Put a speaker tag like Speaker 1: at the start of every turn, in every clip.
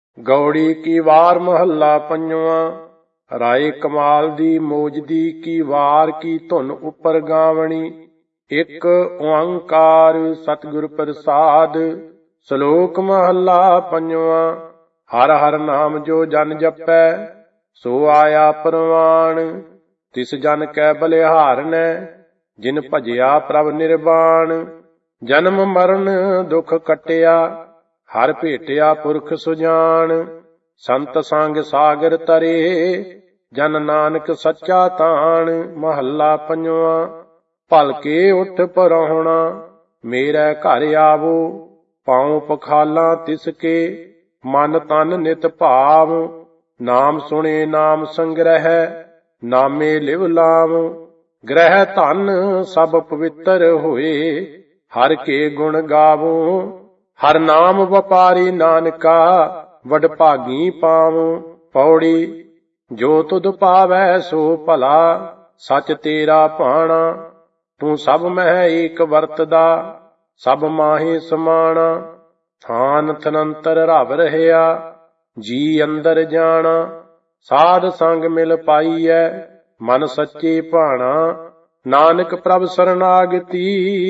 Speaker 1: ਗੌੜੀ ਕੀ ਵਾਰ ਮਹੱਲਾ ਪੰਜਵਾਂ। ਰਾਏ ਕਮਾਲ ਦੀ ਮੋਜਦੀ ਕੀ ਵਾਰ ਕੀ ਧੁਨ ਉੱਪਰ ਗਾਵਣੀ। ਇੱਕ ਓੰਕਾਰ ਸਤਿਗੁਰ ਪ੍ਰਸਾਦ। ਸ਼ਲੋਕ ਮਹੱਲਾ ਪੰਜਵਾਂ। ਹਰ ਹਰ ਨਾਮ ਜੋ ਜਨ ਜਪੈ ਸੋ ਆਇਆ ਪ੍ਰਵਾਣ। ਤਿਸ ਜਨ ਕੈ ਬਲਿਹਾਰਨੈ ਜਿਨ ਭਜਿਆ ਪ੍ਰਭ ਨਿਰਵਾਣ। ਜਨਮ ਮਰਨ ਦੁਖ ਕੱਟਿਆ ਹਰ ਭੇਟਿਆ ਪੁਰਖ ਸੁਜਾਨ। ਸੰਤ ਸੰਗ ਸਾਗਰ ਤਰੇ ਜਨ ਨਾਨਕ ਸੱਚਾ ਤਾਣ। ਮਹੱਲਾ ਪੰਜਵਾਂ। ਭਲਕੇ ਉੱਠ ਪਰਾਹੁਣਾ ਮੇਰੇ ਘਰ ਆਵੋ। ਪਾਉ ਪਖਾਲਾਂ ਤਿਸ ਕੇ ਮਨ ਤਨ ਨਿਤ ਭਾਵ। ਨਾਮ ਸੁਣੇ ਨਾਮ ਸੰਗ੍ਰਹਿ ਨਾਮੇ ਲਿਵ ਲਾਵ। ਗ੍ਰਹਿ ਧਨ ਸਭ ਪਵਿੱਤਰ ਹੋਏ ਹਰ ਕੇ ਗੁਣ ਗਾਵੋ। ਹਰ ਨਾਮ ਵਪਾਰੀ ਨਾਨਕਾ ਵਡਭਾਗੀ ਪਾਵੋ। ਪੌੜੀ। ਜੋ ਤੁਧ ਪਾਵੈ ਸੋ ਭਲਾ ਸਚ ਤੇਰਾ ਭਾਣਾ। ਤੂੰ ਸਭ ਮਹਿ ਏਕ ਵਰਤਦਾ ਸਭ ਮਾਹੇ ਸਮਾਣਾ। ਥਾਨ ਥਨੰਤਰ ਰਵ ਰਹਿਆ ਜੀ ਅੰਦਰ ਜਾਣਾ। ਸਾਧ ਸੰਗ ਮਿਲ ਪਾਈਐ ਮਨ ਸੱਚੇ ਭਾਣਾ। ਨਾਨਕ ਪ੍ਰਭ ਸਰਨਾਗਤੀ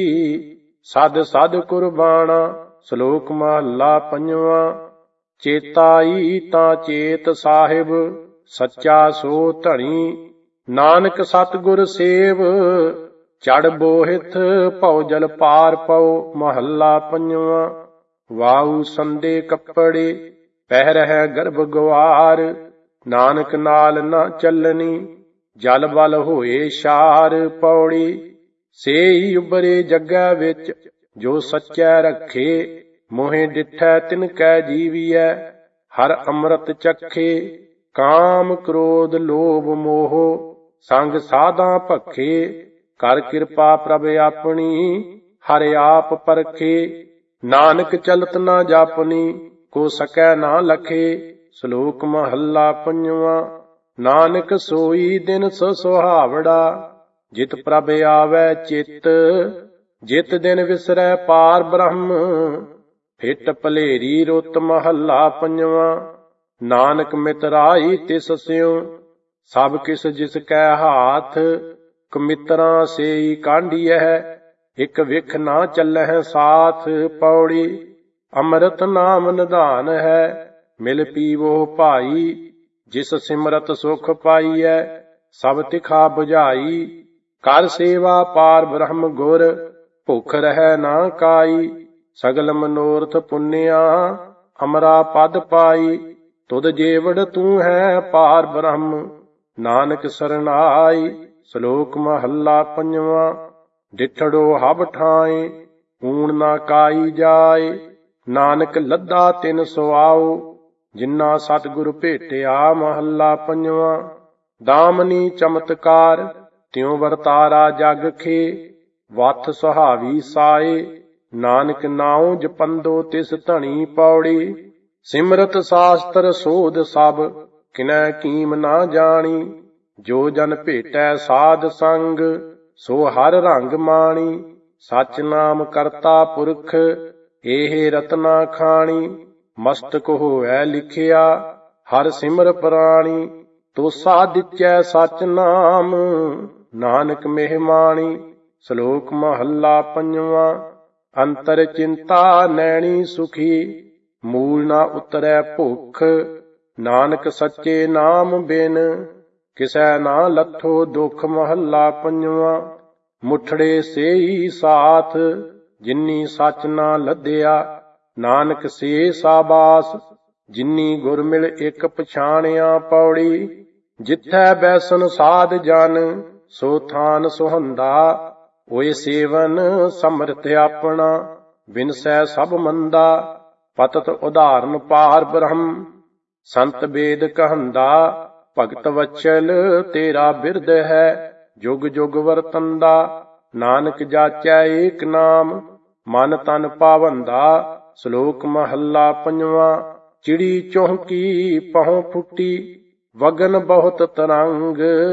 Speaker 1: ਸਦ ਸਦ ਕੁਰਬਾਣਾ। ਸ਼ਲੋਕ ਮਹੱਲਾ ਪੰਜਵਾਂ। ਚੇਤਾਈ ਤਾਂ ਚੇਤ ਸਾਹਿਬ ਸੱਚਾ ਸੋ ਧਣੀ। ਨਾਨਕ ਸਤਿਗੁਰ ਸੇਵ ਚੜ ਬੋਹਿਥ ਭਉ ਜਲ ਪਾਰ ਪਉ। ਮਹੱਲਾ ਪੰਜਵਾਂ। ਵਾਉ ਸੰਦੇ ਕੱਪੜੇ ਪਹਿਰਹਿ ਗਰਭ ਗਵਾਰ। ਨਾਨਕ ਨਾਲ ਨਾ ਚੱਲਣੀ ਜਲ ਬਲ ਹੋਏ ਸ਼ਾਰ। ਪੌੜੀ। ਸੇਈ ਉਬਰੇ ਜੱਗਾ ਵਿੱਚ ਜੋ ਸੱਚੈ ਰੱਖੇ। ਮੋਹਿ ਡਿਠੈ ਤਿਨ ਕੈ ਜੀਵੀਐ ਹਰ ਅੰਮ੍ਰਿਤ ਚਖੇ। ਕਾਮ ਕ੍ਰੋਧ ਲੋਭ ਮੋਹ ਸੰਗ ਸਾਧਾਂ ਭਖੇ। ਕਰ ਕਿਰਪਾ ਪ੍ਰਭ ਆਪਣੀ ਹਰ ਆਪ ਪਰਖੇ। ਨਾਨਕ ਚਲਤ ਨਾ ਜਾਪਨੀ ਕੋ ਸਕੈ ਨਾ ਲਖੇ। ਸ਼ਲੋਕ ਮਹੱਲਾ ਪੰਜਵਾਂ। ਨਾਨਕ ਸੋਈ ਦਿਨ ਸੁਹਾਵੜਾ ਜਿਤ ਪ੍ਰਭ ਆਵੈ ਚਿੱਤ। ਜਿਤ ਦਿਨ ਵਿਸਰੈ ਪਾਰ ਬ੍ਰਹਮ ਫਿਟ ਭਲੇਰੀ ਰੁੱਤ। ਮਹੱਲਾ ਪੰਜਵਾਂ। ਨਾਨਕ ਮਿਤਰਾਈ ਤਿਸ ਸਿਉ ਸਭ ਕਿਸ ਜਿਸ ਕੈ ਹਾਥ। ਕਮਿਤਰਾਂ ਸੇਈ ਕਾਂਢੀਐ ਇਕ ਵਿਖ ਨਾ ਚੱਲਹਿ ਸਾਥ। ਪੌੜੀ। ਅੰਮ੍ਰਿਤ ਨਾਮ ਨਿਧਾਨ ਹੈ ਮਿਲ ਪੀਵੋ ਭਾਈ। ਜਿਸ ਸਿਮਰਤ ਸੁਖ ਪਾਈਐ ਸਭ ਤਿਖਾ 부ਝਾਈ। ਕਰ ਸੇਵਾ ਪਾਰ ਬ੍ਰਹਮ ਗੁਰ ਭੁਖ ਰਹਿ ਨਾ ਕਾਈ। ਸਗਲ ਮਨੋਰਥ ਪੁੰਨਿਆ ਅਮਰਾ ਪਦ ਪਾਈ। ਤੁਧ ਜੇਵੜ ਤੂੰ ਹੈ ਪਾਰ ਬ੍ਰਹਮ ਨਾਨਕ ਸਰਨਾਈ। ਸ਼ਲੋਕ ਮਹੱਲਾ ਪੰਜਵਾਂ। ਡਿਠੜੋ ਹਬ ਠਾਏ ਊਣ ਨਾ ਕਾਈ ਜਾਏ। ਨਾਨਕ ਲੱਦਾ ਤਿਨ ਸੁਆਉ ਜਿਨ੍ਹਾਂ ਸਤਿਗੁਰ ਭੇਟਿਆ। ਮਹੱਲਾ ਪੰਜਵਾਂ। ਦਾਮਨੀ ਚਮਤਕਾਰ ਤਿਉ ਵਰਤਾਰਾ ਜਗ ਖੇ। ਵਥ ਸੁਹਾਵੀ ਸਾਏ ਨਾਨਕ ਨਾਉ ਜਪੰਦੋ ਤਿਸ ਧਣੀ। ਪੌੜੀ। ਸਿਮਰਤ ਸਾਸਤਰ ਸੋਧ ਸਭ ਕਿਨੈ ਕੀਮ ਨਾ ਜਾਣੀ। ਜੋ ਜਨ ਭੇਟੈ ਸਾਧ ਸੰਗ ਸੋ ਹਰ ਰੰਗ ਮਾਣੀ। ਸਚ ਨਾਮ ਕਰਤਾ ਪੁਰਖ ਏਹ ਰਤਨਾ ਖਾਣੀ। ਮਸਤਕ ਹੋਵੈ ਲਿਖਿਆ ਹਰ ਸਿਮਰ ਪ੍ਰਾਣੀ। ਤੋਸਾ ਦਿਚੈ ਸਚ ਨਾਮ ਨਾਨਕ ਮਹਿਮਾਣੀ। ਸ਼ਲੋਕ ਮਹੱਲਾ ਪੰਜਵਾਂ। ਅੰਤਰ ਚਿੰਤਾ ਨੈਣੀ ਸੁਖੀ ਮੂਲ ਨਾ ਉਤਰੈ ਭੁਖ। ਨਾਨਕ ਸੱਚੇ ਨਾਮ ਬਿਨ ਕਿਸੈ ਨਾ ਲੱਥੋ ਦੁਖ। ਮਹੱਲਾ ਪੰਜਵਾਂ। ਮੁਠੜੇ ਸੇਈ ਸਾਥ ਜਿਨੀ ਸਚ ਨਾ ਲੱਦਿਆ। ਨਾਨਕ ਸੇ ਸਾਬਾਸ ਜਿਨੀ ਗੁਰ ਮਿਲ ਇਕ ਪਛਾਣਿਆ। ਪੌੜੀ। ਜਿਥੈ ਬੈਸਨ ਸਾਧ ਜਨ ਸੋ ਥਾਨ ਸੁਹੰਦਾ। ਓਏ ਸੇਵਨ ਸਮਰਥ ਆਪਣਾ ਵਿਨਸੈ ਸਭ ਮੰਦਾ। ਪਤਤ ਉਦਾਹਰਨ ਪਾਰ ਬ੍ਰਹਮ ਸੰਤ ਵੇਦ ਕਹੰਦਾ। ਭਗਤ ਵਚਲ ਤੇਰਾ ਬਿਰਦ ਹੈ ਜੁਗ ਜੁਗ ਵਰਤੰਦਾ। ਨਾਨਕ ਜਾਚੈ ਏਕ ਨਾਮ ਮਨ ਤਨ ਪਾਵੰਦਾ। ਸ਼ਲੋਕ ਮਹੱਲਾ ਪੰਜਵਾਂ। ਚਿੜੀ ਚੌਂਕੀ ਪਹੁ ਫੁੱਟੀ ਵਗਨ ਬਹੁਤ ਤਰੰਗ।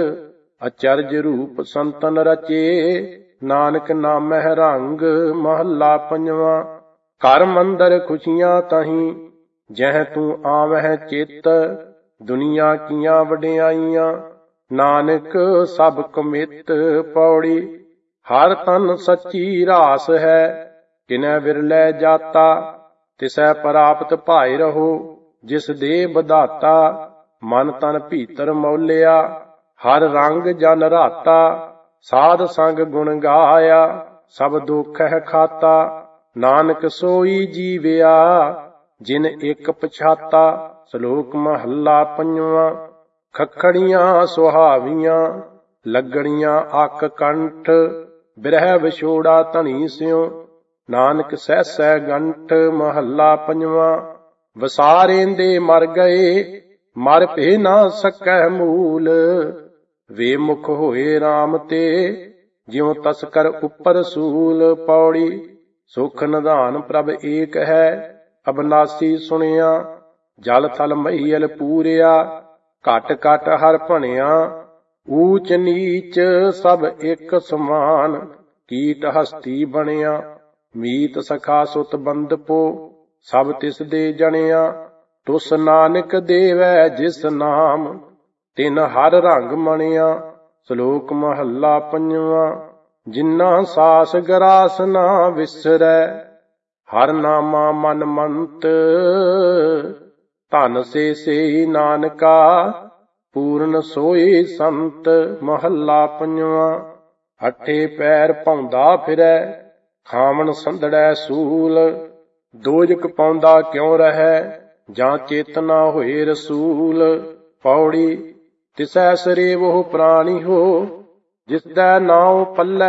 Speaker 1: ਅਚਰਜ ਰੂਪ ਸੰਤਨ ਰਚੇ ਨਾਨਕ ਨਾਮਹਿ ਰੰਗ। ਮਹੱਲਾ ਪੰਜਵਾਂ। ਘਰ ਮੰਦਰ ਖੁਸ਼ੀਆਂ ਤਹੀਂ ਜਹ ਤੂੰ ਆਵਹਿ ਚਿੱਤ ਦੁਨੀਆ ਕੀਆਂ ਵਡਿਆਈਆਂ। ਨਾਨਕ ਸਭ ਕਮਿਤ ਪੌੜੀ ਹਰ ਤਨ ਸੱਚੀ ਰਾਸ ਹੈ। ਕਿਨੈ ਵਿਰਲੇ ਜਾਤਾ ਤਿਸੈ ਪ੍ਰਾਪਤ ਭਾਇ ਰਹੋ। ਜਿਸ ਦੇ ਬਧਾਤਾ ਮਨ ਤਨ ਭੀਤਰ ਮੌਲਿਆ। ਹਰ ਰੰਗ ਜਨ ਰਾਤਾ ਸਾਧ ਸੰਗ ਗੁਣ ਗਾਇਆ। ਸਭ ਦੁਖ ਹੈ ਖਾਤਾ ਨਾਨਕ ਸੋਈ ਜੀਵਿਆ। ਜਿਨ ਇੱਕ ਪਛਾਤਾ। ਸ਼ਲੋਕ ਮਹੱਲਾ ਪੰਜਵਾਂ। ਖੱਖੜੀਆਂ ਸੁਹਾਵੀਆਂ ਲੱਗਣੀਆਂ ਅੱਕ ਕੰਠ। ਬਿਰਹਿ ਵਿਛੋੜਾ ਧਣੀ ਸਿਉ ਨਾਨਕ ਸਹਿਸੈ ਗੰਠ। ਮਹੱਲਾ ਪੰਜਵਾਂ। ਵਸਾਰੇਂਦੇ ਮਰ ਗਏ ਮਰ ਭੇ ਨਾ ਸਕੈ ਮੂਲ। ਵੇ ਮੁਖ ਹੋਏ RAM ਤੇ ਜਿਉ ਤਸਕਰ ਉੱਪਰ ਸੂਲ। ਪੌੜੀ ਸੁਖ ਨਿਧਾਨ ਪ੍ਰਭ ਏਕ ਹੈ ਅਬਨਾਸੀ ਸੁਣਿਆ। ਜਲ ਥਲ ਮਹੀਲ ਪੂਰਿਆ ਘਟ ਘਟ ਹਰ ਭਣਿਆ। ਊਚ ਨੀਚ ਸਭ ਇੱਕ ਸਮਾਨ ਕੀਟ ਹਸਤੀ ਬਣਿਆ। ਮੀਤ ਸਖਾ ਸੁਤ ਬੰਦਪੋ ਸਭ ਤਿਸ ਦੇ ਜਣਿਆ। ਤੁਸ ਨਾਨਕ ਦੇਵੈ ਜਿਸ ਨਾਮ ਤਿਨ ਹਰ ਰੰਗ ਮਣਿਆ। ਸ਼ਲੋਕ ਮਹੱਲਾ ਪੰਜਵਾਂ। ਜਿਨ੍ਹਾਂ ਸਾਸ ਗਰਾਸ ਨਾ ਵਿਸਰੈ ਹਰ ਨਾਮਾ ਮਨ ਮੰਤ। ਧਨ ਸੇ ਨਾਨਕਾ ਪੂਰਨ ਸੋਏ ਸੰਤ। ਮਹੱਲਾ ਪੰਜਵਾਂ। ਅੱਠੇ ਪੈਰ ਭੌਂਦਾ ਫਿਰੈ ਖਾਵਣ ਸੰਧੜੈ ਸੂਲ। ਦੋਜਕ ਪਾਉਂਦਾ ਕਿਉ ਰਹੈ ਜਾਂ ਚੇਤਨਾ ਹੋਏ ਰਸੂਲ। ਪੌੜੀ ਤਿਸੈ ਸਰੇਵਹੁ ਪ੍ਰਾਣੀ ਹੋ ਜਿਸਦਾ ਨਾਉ ਪੱਲੈ।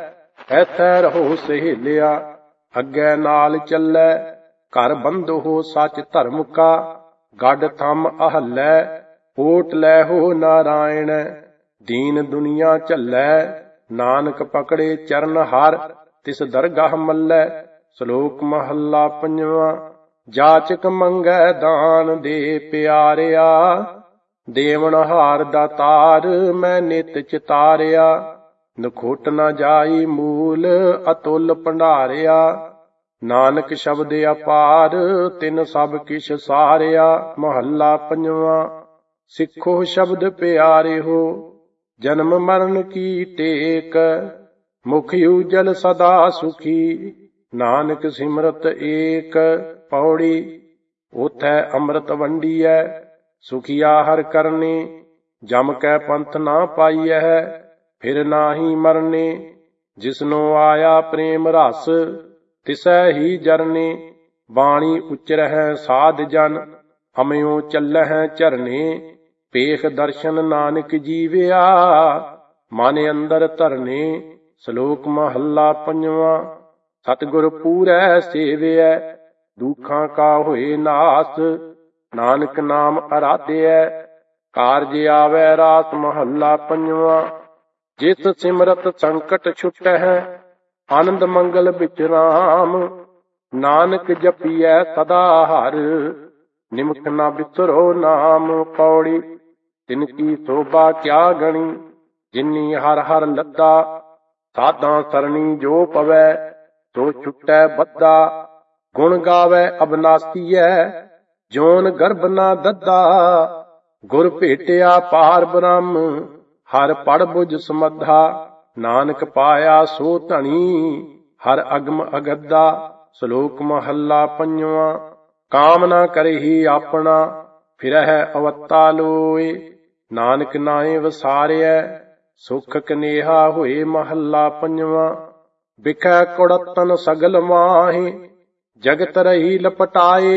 Speaker 1: ਐਥੈ ਰਹੋ ਸਹੇਲਿਆ ਅੱਗੇ ਨਾਲ ਚੱਲੈ। ਘਰ ਬੰਧੋ ਸੱਚ ਧਰਮ ਕਾ ਗੱਡ ਥੰਮ ਅਹੱਲੈ। ਓਟ ਲੈ ਹੋ ਨਾਰਾਇਣ ਦੀਨ ਦੁਨੀਆ ਝੱਲੈ। ਨਾਨਕ ਪਕੜੇ ਚਰਨ ਹਰ ਤਿਸ ਦਰਗਾਹ ਮੱਲੈ। ਸ਼ਲੋਕ ਮਹੱਲਾ ਪੰਜਵਾਂ। ਜਾਚਕ ਮੰਗੈ ਦਾਨ ਦੇ ਪਿਆਰਿਆ ਦੇਵਨ ਹਾਰ ਦਾਤਾਰ ਮੈਂ ਨਿਤ ਚਿਤਾਰਿਆ। ਨਖੁੱਟ ਨਾ ਜਾਈ ਮੂਲ ਅਤੁੱਲ ਭੰਡਾਰਿਆ। ਨਾਨਕ ਸ਼ਬਦ ਅਪਾਰ ਤਿਨ ਸਭ ਕਿਛ ਸਾਰਿਆ। ਮਹੱਲਾ ਪੰਜਵਾਂ। ਸਿੱਖੋ ਸ਼ਬਦ ਪਿਆਰੇ ਹੋ ਜਨਮ ਮਰਨ ਕੀ ਟੇਕ। ਮੁਖ ਉਜਲ ਸਦਾ ਸੁਖੀ ਨਾਨਕ ਸਿਮਰਤ ਏਕ। ਪੌੜੀ ਉਥੈ ਅੰਮ੍ਰਿਤ ਵੰਡੀਐ ਸੁਖੀਆ ਹਰ ਕਰਨੇ। ਜਮ ਕੈ ਪੰਥ ਨਾ ਪਾਈਐ ਫਿਰ ਨਾਹੀ ਮਰਨੇ। ਜਿਸਨੋ ਆਇਆ ਪ੍ਰੇਮ ਰਸ ਤਿਸੈ ਹੀ ਜਰਨੇ। ਬਾਣੀ ਉਚਰਹਿ ਸਾਧ ਜਨ ਅਮਿਓ ਚੱਲਹਿ ਝਰਨੇ। ਪੇਖ ਦਰਸ਼ਨ ਨਾਨਕ ਜੀਵਿਆ ਮਨ ਅੰਦਰ ਧਰਨੇ। ਸ਼ਲੋਕ ਮਹੱਲਾ ਪੰਜਵਾਂ। ਸਤਿਗੁਰ ਪੂਰੈ ਸੇਵਿਐ ਦੁਖਾਂ ਕਾ ਹੋਏ ਨਾਸ। ਨਾਨਕ ਨਾਮ ਅਰਾਧਿਐ ਕਾਰਜ ਆਵੈ ਰਾਸ। ਮਹੱਲਾ ਪੰਜਵਾਂ। ਜਿਸ ਸਿਮਰਤ ਸੰਕਟ ਛੁਟਹਿ ਆਨੰਦ ਮੰਗਲ ਵਿਚਰਾਮ। ਨਾਨਕ ਜਪੀਐ ਸਦਾ ਹਰ ਨਿਮਖ ਨਾ ਬਿਸਰੋ ਨਾਮ। ਪੌੜੀ ਤਿਨ ਕੀ ਸੋਭਾ ਕਿਆ ਗਣੀ ਜਿਨੀ ਹਰ ਹਰ ਲੱਦਾ। ਸਾਧਾਂ ਸਰਣੀ ਜੋ ਪਵੈ ਸੋ ਛੁਟੈ ਬੱਧਾ। ਗੁਣ ਗਾਵੈ ਅਬਨਾਸੀਐ ਜੋਨ ਗਰਭ ਨਾ ਦੱਦਾ। ਗੁਰ ਭੇਟਿਆ ਪਾਰ ਬ੍ਰਹਮ ਹਰ ਪੜ ਬੁਝ ਸਮੱਧਾ। ਨਾਨਕ ਪਾਇਆ ਸੋ ਧਣੀ ਹਰ ਅਗਮ ਅਗੱਦਾ। ਸ਼ਲੋਕ ਮਹੱਲਾ ਪੰਜਵਾਂ। ਕਾਮ ਨਾ ਕਰਹਿ ਆਪਣਾ ਫਿਰਹਿ ਅਵਤਾ ਲੋਏ। ਨਾਨਕ ਨਾਏ ਵਸਾਰਿਐ ਸੁਖ ਕਨੇਹਾ ਹੋਏ। ਮਹੱਲਾ ਪੰਜਵਾਂ। ਬਿਖੈ ਕੁੜਤਨ ਸਗਲ ਮਾਹੇ ਜਗਤ ਰਹੀ ਲਪਟਾਏ।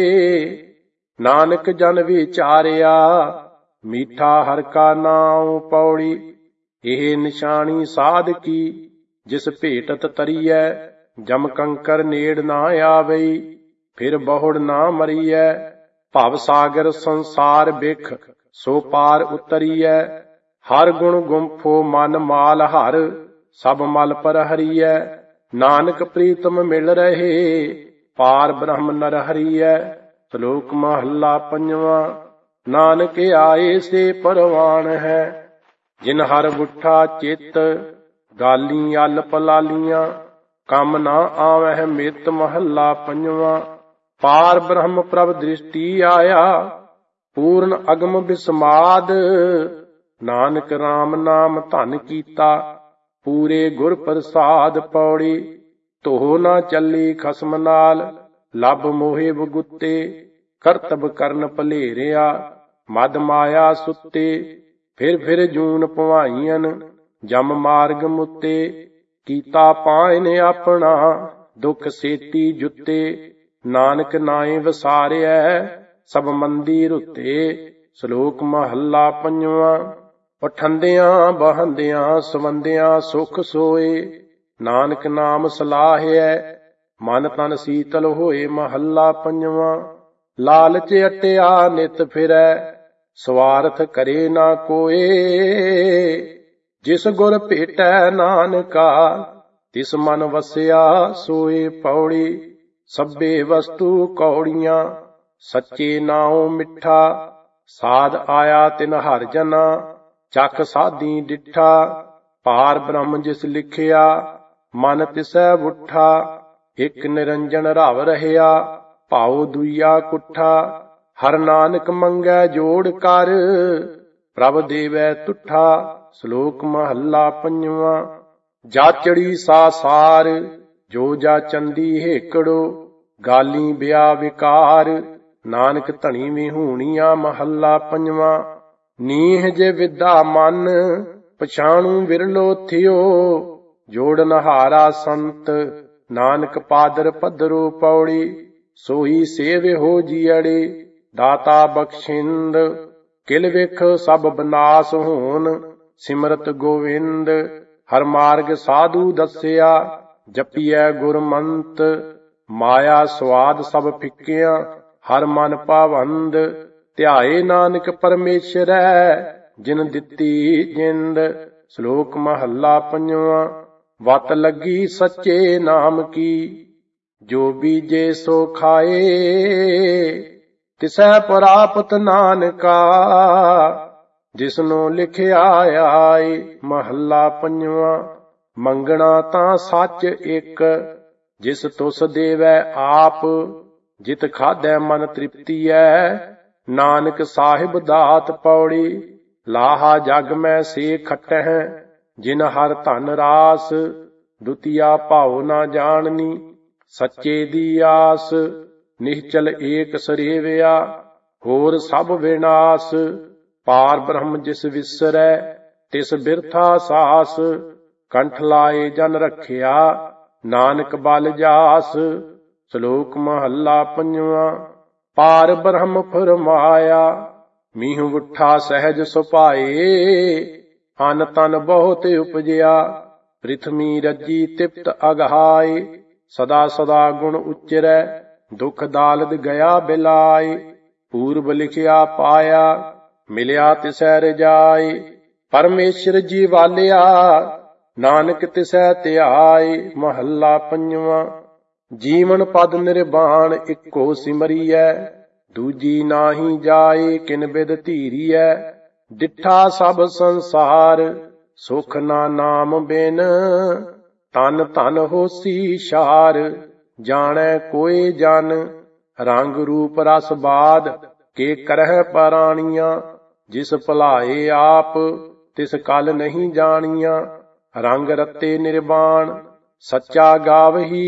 Speaker 1: ਨਾਨਕ ਜਨ ਵਿਚਾਰਿਆ ਮੀਠਾ ਹਰ ਕਾ ਨਾਉ। ਪੌੜੀ ਇਹ ਨਿਸ਼ਾਨੀ ਸਾਧ ਕੀ ਜਿਸ ਭੇਟਤ ਤਰੀਐ। ਜਮ ਕੰਕਰ ਨੇੜ ਨਾ ਆਵਈ ਫਿਰ ਬਹੁੜ ਨਾ ਮਰੀਐ। ਭਵ ਸਾਗਰ ਸੰਸਾਰ ਬਿਖ ਸੋ ਪਾਰ ਉਤਰੀਐ। ਹਰ ਗੁਣ ਗੁੰਫੋ ਮਨ ਮਾਲ ਹਰ ਸਭ ਮਲ ਪਰ ਹਰੀਐ। ਨਾਨਕ ਪ੍ਰੀਤਮ ਮਿਲ ਰਹੇ ਪਾਰ ਬ੍ਰਹਮ ਨਰ ਹਰੀਐ। ਸ਼ਲੋਕ ਮਹੱਲਾ ਪੰਜਵਾਂ। ਨਾਨਕ ਆਏ ਸੇ ਪਰਵਾਨ ਹੈ ਜਿਨ ਹਰ ਬੁੱਠਾ ਚਿੱਤ। ਗਾਲੀ ਅਲ ਪਲਾਲੀਆਂ ਕੰਮ ਨਾ ਆਵਹਿ ਮਿਤ। ਮਹੱਲਾ ਪੰਜਵਾਂ। ਪਾਰ ਬ੍ਰਹਮ ਪ੍ਰਭ ਦ੍ਰਿਸ਼ਟੀ ਆਇਆ, ਪੂਰਨ ਅਗਮ ਬਿਸਮਾਦ। ਨਾਨਕ ਰਾਮ ਨਾਮ ਧਨ ਕੀਤਾ, ਪੂਰੇ ਗੁਰ ਪ੍ਰਸਾਦ। ਪੌੜੀ ਧੋ ਨਾ ਚੱਲੀ ਖਸਮ ਨਾਲ, ਲੱਭ ਮੋਹੇ ਬਗੁੱਤੇ। ਕਰਤਬ ਕਰਨ ਭਲੇਰਿਆ, ਮਦ ਮਾਇਆ ਸੁੱਤੇ। ਫਿਰ ਜੂਨ ਭਵਾਈਆਂ, ਜਮ ਮਾਰਗ ਮੁੱਤੇ। ਕੀਤਾ ਪਾਇਨ ਆਪਣਾ, ਦੁੱਖ ਸੇਤੀ ਜੁੱਤੇ। ਨਾਨਕ ਨਾਏ ਵਸਾਰਿਐ, ਸਭ ਮੰਦੀ ਰੁੱਤੇ। ਸ਼ਲੋਕ ਮਹੱਲਾ ਪੰਜਵਾਂ। ਉਠੰਦਿਆਂ ਬਹੰਦਿਆਂ ਸਵੰਦਿਆਂ ਸੁਖ ਸੋਏ, ਨਾਨਕ ਨਾਮ ਸਲਾਹਿਐ, ਮਨ ਤਨ ਸੀਤਲ ਹੋਏ। ਮਹੱਲਾ ਪੰਜਵਾਂ। ਲਾਲਚ ਅਟਿਆ ਨਿਤ ਫਿਰੈ, ਸਵਾਰਥ ਕਰੇ ਨਾ ਕੋਏ। ਜਿਸ ਗੁਰ ਭੇਟੈ ਨਾਨਕਾ, ਤਿਸ ਮਨ ਵਸਿਆ ਸੋਏ। ਪੌੜੀ ਸਭੇ ਵਸਤੂ ਕੌੜੀਆਂ, ਸੱਚੇ ਨਾਉ ਮਿੱਠਾ। ਸਾਧ ਆਇਆ ਤਿਨ ਹਰਿ ਜਨਾ, ਚੱਕ ਸਾਧੀ ਡਿਠਾ। ਪਾਰ ਬ੍ਰਹਮ ਜਿਸ ਲਿਖਿਆ, ਮਨ ਤਿਸੈ ਬੁੱਠਾ। ਇਕ ਨਿਰੰਜਨ ਰਵ ਰਹਿਆ, ਭਾਉ ਦੁਈਆ ਕੁੱਠਾ। ਹਰ ਨਾਨਕ ਮੰਗੈ ਜੋੜ ਕਰ, ਪ੍ਰਭ ਦੇਵੈ ਤੁਠਾ। ਸ਼ਲੋਕ ਮਹੱਲਾ ਪੰਜਵਾਂ। ਜਾਚੜੀ ਸਾਸਾਰ, ਜੋ ਜਾ ਚੰਦੀ ਹੇਕੜੋ। ਗਾਲੀ ਬਿਆ ਵਿਕਾਰ, ਨਾਨਕ ਧਣੀ ਵਿਹੂਣੀਆਂ। ਮਹੱਲਾ ਪੰਜਵਾਂ। ਨੀਹ ਜੇ ਵਿਦਾ ਮਨ, ਪਛਾਣੂ ਵਿਰਲੋ ਥਿਓ। ਜੋੜਨ ਹਾਰਾ ਸੰਤ, ਨਾਨਕ ਪਾਦਰ ਪੱਧਰੋ। ਪੌੜੀ ਸੋਈ ਸੇਵ ਹੋ ਜੀਅੜੇ, ਦਾਤਾ ਬਖਸ਼ਿੰਦ। ਕਿਲ ਵਿਖ ਸਭ ਬਨਾਸ ਹੋਣ, ਸਿਮਰਤ ਗੋਵਿੰਦ। ਹਰ ਮਾਰਗ ਸਾਧੂ ਦੱਸਿਆ, ਜਪੀਐ ਗੁਰਮੰਤ। ਮਾਇਆ ਸਵਾਦ ਸਭ ਫਿੱਕਿਆਂ, ਹਰ ਮਨ ਪਾਵੰਦ। ਧਿਆਏ ਨਾਨਕ ਪਰਮੇਸ਼ਰੈ, ਜਿਨ ਦਿੱਤੀ ਜਿੰਦ। ਸ਼ਲੋਕ ਮਹੱਲਾ ਪੰਜਵਾਂ। ਵਤ ਲੱਗੀ ਸੱਚੇ ਨਾਮ ਕੀ, ਜੋ ਬੀਜੇ ਸੋ ਖਾਏ। ਤਿਸੈ ਪ੍ਰਾਪਤ ਨਾਨਕਾ, ਜਿਸਨੂੰ ਲਿਖਿਆ ਆਏ। ਮਹੱਲਾ ਪੰਜਵਾਂ। ਮੰਗਣਾ ਤਾਂ ਸੱਚ ਇੱਕ, ਜਿਸ ਤੁਸ ਦੇਵੈ ਆਪ। ਜਿਤ ਖਾਧੈ ਮਨ ਤ੍ਰਿਪਤੀਐ, ਨਾਨਕ ਸਾਹਿਬ ਦਾਤ। ਪੌੜੀ ਲਾਹਾ ਜਗ ਮੈਂ ਸੇ ਖਟਹਿ, ਜਿਨ ਹਰ ਧਨ ਰਾਸ। ਦੁਤੀਆ ਭਾਉ ਨਾ ਜਾਣਨੀ, ਸੱਚੇ ਦੀ ਆਸ। ਨਿਹਚਲ ਏਕ ਸਰੇਵਿਆ, ਹੋਰ ਸਭ ਵਿਨਾਸ਼। ਪਾਰ ਬ੍ਰਹਮ ਜਿਸ ਵਿਸਰੈ, ਤਿਸ ਬਿਰਥਾ ਸਾਸ। ਕੰਠ ਲਾਏ ਜਨ ਰੱਖਿਆ, ਨਾਨਕ ਬਲ ਜਾਸ। ਸ਼ਲੋਕ ਮਹੱਲਾ ਪੰਜਵਾਂ। ਪਾਰ ਬ੍ਰਹਮ ਫਰਮਾਇਆ, ਮੀਂਹ ਵੁੱਠਾ ਸਹਿਜ ਸੁਭਾਏ। ਅਨ ਤਨ ਬਹੁਤ ਉਪਜਿਆ, ਪ੍ਰਿਥਵੀ ਰੱਜੀ ਤਿਪਤ ਅਗਹਾਏ। ਸਦਾ ਸਦਾ ਗੁਣ ਉਚਰੈ, ਦੁਖ ਦਾਲਦ ਗਿਆ ਬਿਲਾਏ। ਪੂਰਬ ਲਿਖਿਆ ਪਾਇਆ, ਮਿਲਿਆ ਤਿਸੈ ਰਜਾਏ। ਪਰਮੇਸ਼ਰ ਜੀ ਵਾਲਿਆ, ਨਾਨਕ ਤਿਸੈ ਧਿਆਏ। ਮਹੱਲਾ ਪੰਜਵਾਂ। ਜੀਵਨ ਪਦ ਨਿਰਵਾਣ ਇੱਕੋ ਸਿਮਰੀਐ, ਦੂਜੀ ਨਾਹੀ ਜਾਏ। ਕਿਨ ਬਿਦ ਧੀਰੀਐ, ਡਿਠਾ ਸਭ ਸੰਸਾਰ। ਸੁਖ ਨਾ ਨਾਮ ਬਿਨ, ਤਨ ਧਨ ਹੋਸੀ ਸ਼ਾਰ। ਜਾਣੈ ਕੋਇ ਜਨ, ਰੰਗ ਰੂਪ ਰਸ ਬਾਦ। ਕੇ ਕਰਹਿ ਪਰਾਣੀਆਂ, ਜਿਸ ਭੁਲਾਏ ਆਪ। ਤਿਸ ਕਲ ਨਹੀਂ ਜਾਣੀਆਂ, ਰੰਗ ਰਤੇ ਨਿਰਵਾਣ। ਸੱਚਾ ਗਾਵਹੀ,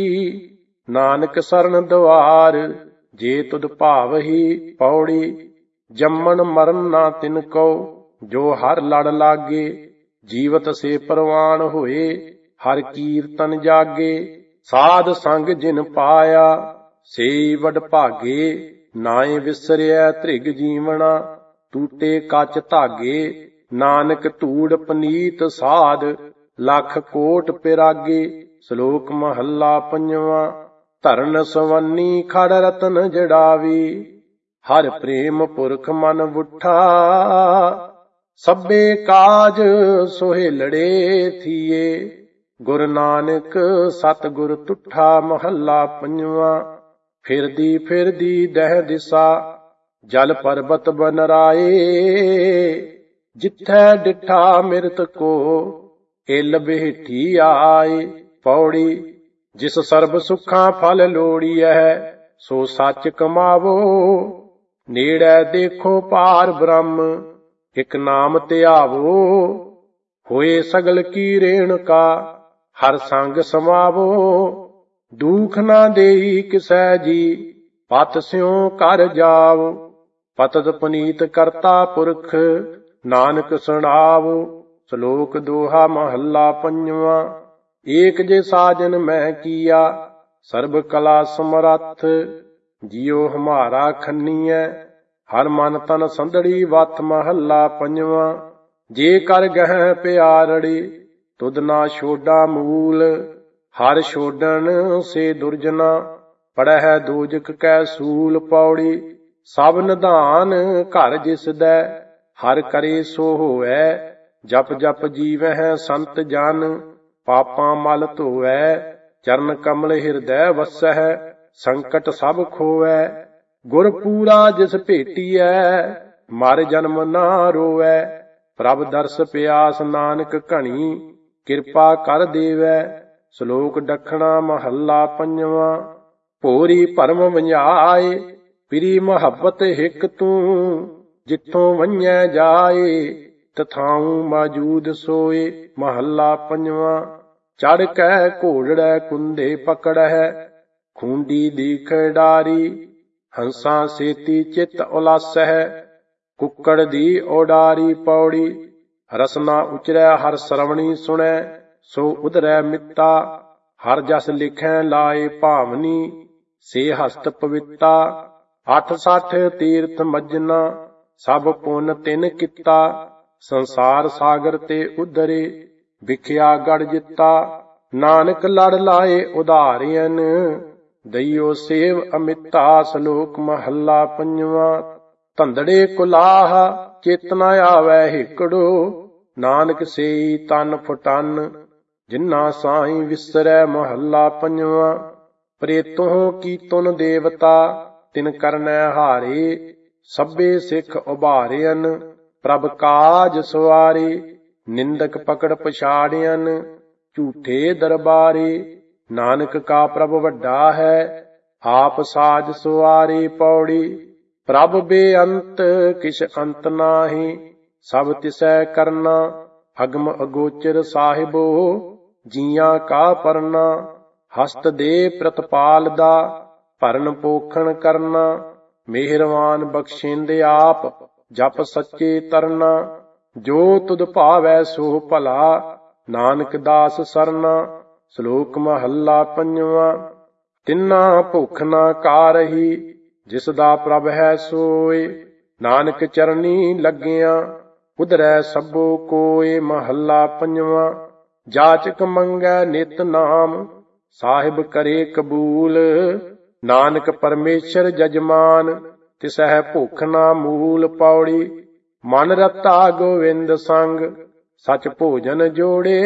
Speaker 1: ਨਾਨਕ ਸਰਨ ਦੁਆਰ। ਜੇ ਤੁਧ ਭਾਵਹੀ। ਪੌੜੀ ਜੰਮਣ ਮਰਨ ਨਾ ਤਿਨ ਕੋ, ਜੋ ਹਰ ਲੜ ਲਾਗੇ। ਜੀਵਤ ਸੇ ਪ੍ਰਵਾਨ ਹੋਏ, ਹਰ ਕੀਰਤਨ ਜਾਗੇ। ਸਾਧ ਸੰਗ ਜਿਨ ਪਾਇਆ, ਸੇਈ ਵਡ ਭਾਗੇ। ਨਾਏ ਵਿਸਰਿਐ ਧ੍ਰਿਗ ਜੀਵਣਾ, ਟੂਟੇ ਕੱਚ ਧਾਗੇ। ਨਾਨਕ ਧੂੜ ਪਨੀਤ ਸਾਧ, ਲੱਖ ਕੋਟ ਪਿਰਾਗੇ। ਸ਼ਲੋਕ ਮਹੱਲਾ ਪੰਜਵਾਂ। ਧਰਨ ਸਵੰਨੀ ਖੜ ਰਤਨ ਜੜਾਵੀ, ਹਰ ਪ੍ਰੇਮ ਪੁਰਖ ਮਨ ਬੁੱਠਾ। ਸਭੇ ਕਾਜ ਸੁਹੇਲੜੇ ਥੀਏ, ਗੁਰ ਨਾਨਕ ਸਤਿਗੁਰ ਤੁਠਾ। ਮਹੱਲਾ ਪੰਜਵਾਂ। ਫਿਰਦੀ ਫਿਰਦੀ ਦਹਿ ਦਿਸਾ, ਜਲ ਪਰਬਤ ਬਨਰਾਏ। ਜਿੱਥੈ ਡਿਠਾ ਮਿਰਤ ਕੋ, ਇਲ ਬਿਹਠੀ ਆਏ। ਪੌੜੀ ਜਿਸ ਸਰਬ ਸੁਖਾਂ ਫਲ ਲੋੜੀਐ, ਸੋ ਸੱਚ ਕਮਾਵੋ। ਨੇੜੇ ਦੇਖੋ ਪਾਰ ਬ੍ਰਹਮ, ਇਕ ਨਾਮ ਧਿਆਵੋ। ਹੋਏ ਸਗਲ ਕੀ ਰੇਣੁਕਾ, ਹਰ ਸੰਗ ਸਮਾਵੋ। ਦੁਖ ਨਾ ਦੇਈ ਕਿਸੈ ਜੀ, ਪਤ ਸਿਉ ਕਰ ਜਾਵ। ਪਤਤ ਪੁਨੀਤ ਕਰਤਾ ਪੁਰਖ, ਨਾਨਕ ਸੁਣਾਵ। ਸ਼ਲੋਕ ਦੋਹਾ ਮਹੱਲਾ ਪੰਜਵਾਂ। ਏਕ ਜੇ ਸਾਜਨ ਮੈਂ ਕੀਆ, ਸਰਬ ਕਲਾ ਸਮਰੱਥ। ਜਿਉ ਹਮਾਰਾ ਖੰਨੀਐ, ਹਰ ਮਨ ਤਨ ਸੰਦੜੀ ਵਤ। ਮਹੱਲਾ ਪੰਜਵਾਂ। ਜੇ ਕਰ ਗਹਿ ਪਿਆਰੜੀ, ਤੁਧ ਨਾ ਛੋਡਾ ਮੂਲ। ਹਰ ਛੋਡਣ ਸੇ ਦੁਰਜਨਾ, ਪੜਹਿ ਦੋਜਕ ਕੈ ਸੂਲ। ਪੌੜੀ। ਸਭ ਨਿਧਾਨ ਘਰ ਜਿਸ ਦੈ, ਹਰ ਕਰੇ ਸੋ ਹੋਵੈ। ਜਪ ਜਪ ਜੀਵਹਿ ਸੰਤ ਜਨ, ਪਾਪਾਂ ਮਲ ਧੋਵੈ। ਚਰਨ ਕਮਲ ਹਿਰਦੈ ਵਸਹਿ, ਸੰਕਟ ਸਭ ਖੋਵੈ। ਗੁਰ ਪੂਰਾ ਜਿਸ ਭੇਟੀਐ, ਮਰ ਜਨਮ ਨਾ ਰੋਵੈ। ਪ੍ਰਭ ਦਰਸ ਪਿਆਸ ਨਾਨਕ ਘਣੀ, ਕਿਰਪਾ ਕਰ ਦੇਵੈ। ਸ਼ਲੋਕ ਦੱਖਣਾ ਮਹੱਲਾ ਪੰਜਵਾਂ। ਭੋਰੀ ਭਰਮ ਵੰਝਾਏ, ਪਿਰੀ ਮੁਹੱਬਤ ਹਿਕ ਤੂੰ। ਜਿੱਥੋਂ ਵੰਝੈ ਜਾਏ, ਤਥਾਉ ਮੌਜੂਦ ਸੋਏ। ਮਹੱਲਾ ਪੰਜਵਾਂ। ਚੜ੍ਹ ਕੈ ਘੋੜੜੈ ਕੁੰਦੇ ਪਕੜਹਿ, ਖੂੰਡੀ ਦੀਖ ਡਾਰੀ। ਹੰਸਾਂ ਸੇਤੀ ਚਿੱਤ ਉਲਾਸਹਿ, ਕੁੱਕੜ ਦੀ ਉਡਾਰੀ। ਪੌੜੀ। ਰਸਨਾ ਉਚਰੈ ਹਰ ਸਰਵਣੀ ਸੁਣੈ, ਸੋ ਉਧਰੈ ਮਿੱਤਾ। ਹਰ ਜਸ ਲਿਖੈ ਲਾਏ ਭਾਵਨੀ, ਸੇ ਹਸਤ ਪਵਿੱਤਾ। 68 ਤੀਰਥ ਮੱਜਨਾ, ਸਭ ਪੁੰਨ ਤਿਨ ਕੀਤਾ। ਸੰਸਾਰ ਸਾਗਰ ਤੇ ਉਧਰੇ, ਵਿਖਿਆ ਗੜ ਜਿੱਤਾ। ਨਾਨਕ ਲੜ ਲਾਏ ਉਧਾਰਿਅਨ, ਦਈਓ ਸੇਵ ਅਮਿਤਾ। ਸ਼ਲੋਕ ਮਹੱਲਾ ਪੰਜਵਾਂ। ਧੰਦੜੇ ਕੁਲਾਹ, ਚਿਤ ਨ ਆਵੈ ਹਿਕੜੋ। ਨਾਨਕ ਸੇਈ ਤਨ ਫੁਟਨ, ਜਿਨ੍ਹਾਂ ਸਾਈ ਵਿਸਰੈ। ਮਹੱਲਾ ਪੰਜਵਾਂ। ਪ੍ਰੇਤੋਂ ਕੀਤੁਨ ਦੇਵਤਾ, ਤਿਨ ਕਰਨੈ ਹਾਰੇ। ਸਭੇ ਸਿੱਖ ਉਭਾਰਿਅਨ, ਪ੍ਰਭ ਕਾਜ ਸਵਾਰੇ। ਨਿੰਦਕ ਪਕੜ ਪਛਾੜਿਅਨ, ਝੂਠੇ ਦਰਬਾਰੇ। ਨਾਨਕ ਕਾ ਪ੍ਰਭ ਵੱਡਾ ਹੈ, ਆਪ ਸਾਜ ਸਵਾਰੇ। ਪੌੜੀ। ਪ੍ਰਭ ਬੇਅੰਤ ਕਿਛ ਅੰਤ ਨਾਹੀ, ਸਭ ਤਿਸੈ ਕਰਨਾ। ਅਗਮ ਅਗੋਚਰ ਸਾਹਿਬੋ, ਜੀਆਂ ਕਾ ਪਰਨਾ। ਹਸਤ ਦੇ ਪ੍ਰਤਪਾਲ ਦਾ, ਭਰਨ ਪੋਖਣ ਕਰਨਾ। ਮਿਹਰਵਾਨ ਬਖਸ਼ਿੰਦ ਆਪ, ਜਪ ਸੱਚੇ ਤਰਨਾ। ਜੋ ਤੁਧ ਭਾਵੈ ਸੋ ਭਲਾ, ਨਾਨਕ ਦਾਸ ਸਰਨਾ। ਸ਼ਲੋਕ ਮਹੱਲਾ ਪੰਜਵਾਂ। ਤਿੰਨਾ ਭੁੱਖ ਨਾ ਕਾਰਹੀ, ਜਿਸ ਦਾ ਪ੍ਰਭ ਹੈ ਸੋਏ। ਨਾਨਕ ਚਰਨੀ ਲੱਗਿਆ, ਉਧਰੈ ਸਭੋ ਕੋਏ। ਮਹੱਲਾ ਪੰਜਵਾਂ। ਜਾਚਕ ਮੰਗੈ ਨਿਤ ਨਾਮ, ਸਾਹਿਬ ਕਰੇ ਕਬੂਲ। ਨਾਨਕ ਪਰਮੇਸ਼ਰ ਜਜਮਾਨ, ਤਿਸਹਿ ਭੁੱਖ ਨਾ ਮੂਲ। ਪੌੜੀ। ਮਨ ਰਤਾ ਗੋਵਿੰਦ ਸੰਗ, ਸਚ ਭੋਜਨ ਜੋੜੇ।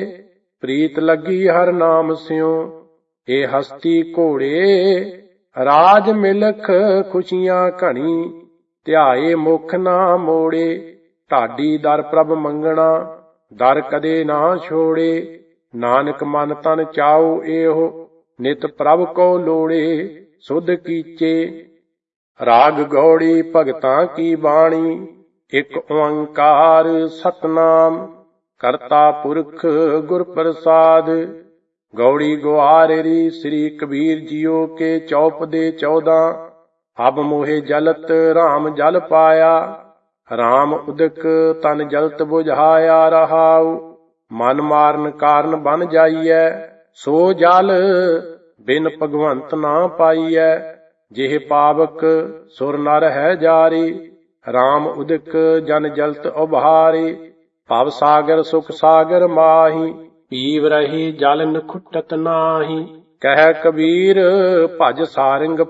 Speaker 1: ਪ੍ਰੀਤ ਲੱਗੀ ਹਰ ਨਾਮ ਸਿਉ, ਏ ਹਸਤੀ ਘੋੜੇ। ਰਾਜ ਮਿਲਖ ਖੁਸ਼ੀਆਂ ਘਣੀ, ਧਿਆਏ ਮੁਖ ਨਾ ਮੋੜੇ। ਢਾਡੀ ਦਰ ਪ੍ਰਭ ਮੰਗਣਾ, ਦਰ ਕਦੇ ਨਾ ਛੋੜੇ। ਨਾਨਕ ਮਨ ਤਨ ਚਾਉ ਏਹੋ, ਨਿਤ ਪ੍ਰਭ ਕੋ ਲੋੜੇ। ਸੁਧ ਕੀਚੇ। ਰਾਗ ਗੌੜੀ ਭਗਤਾਂ ਕੀ ਬਾਣੀ, ਇਕ ਓੰਕਾਰ ਸਤਨਾਮ। ਕਰਤਾ ਪੁਰਖ ਗੁਰ ਪ੍ਰਸਾਦ, ਗੌੜੀ ਗੁਆਰੇਰੀ। ਸ੍ਰੀ ਕਬੀਰ ਜੀਓ ਕੇ ਚੌਪਦੇ 14। ਅਬ ਮੋਹਿ ਜਲਤ ਰਾਮ ਜਲ ਪਾਇਆ, ਰਾਮ ਉਦਕ ਤਨ ਜਲਤ ਬੁਝਾਇਆ। ਰਹਾਉ। ਮਨ ਮਾਰਨ ਕਾਰਨ ਬਨ ਜਾਈਐ, ਸੋ ਜਲ ਬਿਨ ਭਗਵੰਤ ਨਾ ਪਾਈਐ। ਜਿਹ ਪਾਵਕ ਸੁਰ ਨਰ ਹੈ ਜਾਰੀ, ਰਾਮ ਉਦਕ ਜਨ ਜਲਤ ਉਭਾਰੀ। ਭਵ ਸਾਗਰ ਸੁਖ ਸਾਗਰ ਮਾਹੀ, ਪੀਵ ਰਹੀ ਜਲ ਨਖੁੱਟਤ ਨਾਹੀ। ਕਹਿ ਕਬੀਰ ਭਜ ਸਾਰਿੰਗ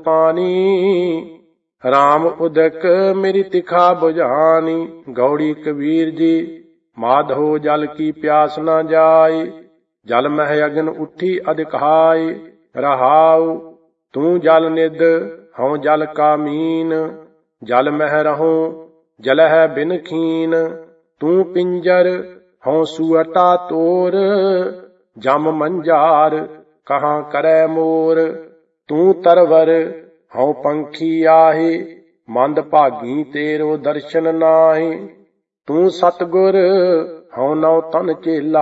Speaker 1: ਪਾਣੀ, ਰਾਮ ਉਦਕ ਮੇਰੀ ਤਿਖਾ ਬੁਝਾਨੀ। ਗੌੜੀ ਕਬੀਰ ਜੀ। ਮਾਧੋ ਜਲ ਕੀ ਪਿਆਸ ਨਾ ਜਾਈ, ਜਲ ਮਹਿ ਅਗਨ ਉੱਠੀ ਅਧਿਕਾਈ। ਰਹਾਉ। ਤੂੰ ਜਲ ਨਿਧ, ਹਉ ਜਲ ਕਾ ਮੀਨ। ਜਲ ਮਹਿ ਰਹੂੰ, ਜਲਹਿ ਬਿਨ ਖੀਨ। ਤੂੰ ਪਿੰਜਰ, ਹਉ ਸੁਅਟਾ ਤੋਰ। ਜਮ ਮੰਝਾਰ, ਕਹਾਂ ਕਰੈ ਮੋਰ। ਤੂੰ ਤਰਵਰ, ਹਉ ਪੰਖੀ ਆਹੇ, ਮੰਦ ਭਾਗੀ ਤੇਰੋ ਦਰਸ਼ਨ ਨਾਹੀ। ਤੂੰ ਸਤਿਗੁਰ ਹਉ ਨਉ ਤਨ ਚੇਲਾ,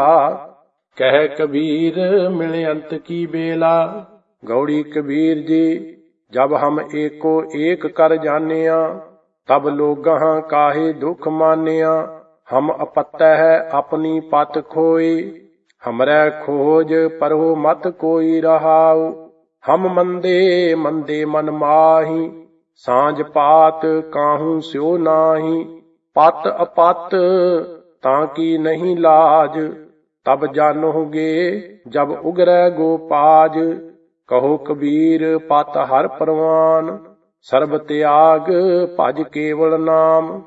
Speaker 1: ਕਹਿ ਕਬੀਰ ਮਿਲ ਅੰਤ ਕੀ ਬੇਲਾ। ਗੌੜੀ ਕਬੀਰ ਜੀ ਜਬ ਹਮ ਏਕੋ ਏਕ ਕਰ ਜਾਨਿਆ, ਤਬ ਲੋਗਾਂ ਕਾਹੇ ਦੁਖ ਮਾਨਿਆ। ਹਮ ਅਪਤੈ ਹੈ ਆਪਣੀ ਪਤ ਖੋਈ, ਹਮਰੈ ਖੋਜ ਪਰੋ ਮਤ ਕੋਈ ਰਹਾਉ। ਹਮ ਮੰਦੇ ਮੰਦੇ ਮਨ ਮਾਹੀ, ਸਾਂਝ ਪਾਤ ਕਾਹੂ ਸਿਉ ਨਾਹੀ। ਪਤ ਅਪਤ ਤਾਂ ਕੀ ਨਹੀਂ ਲਾਜ, ਤਬ ਜਾਨੋਗੇ ਜਬ ਉਗਰੈ ਗੋਪਾਜ। ਕਹੋ ਕਬੀਰ ਪਤ ਹਰ ਪ੍ਰਵਾਨ, ਸਰਬ ਤਿਆਗ ਭਜ ਕੇਵਲ ਨਾਮ।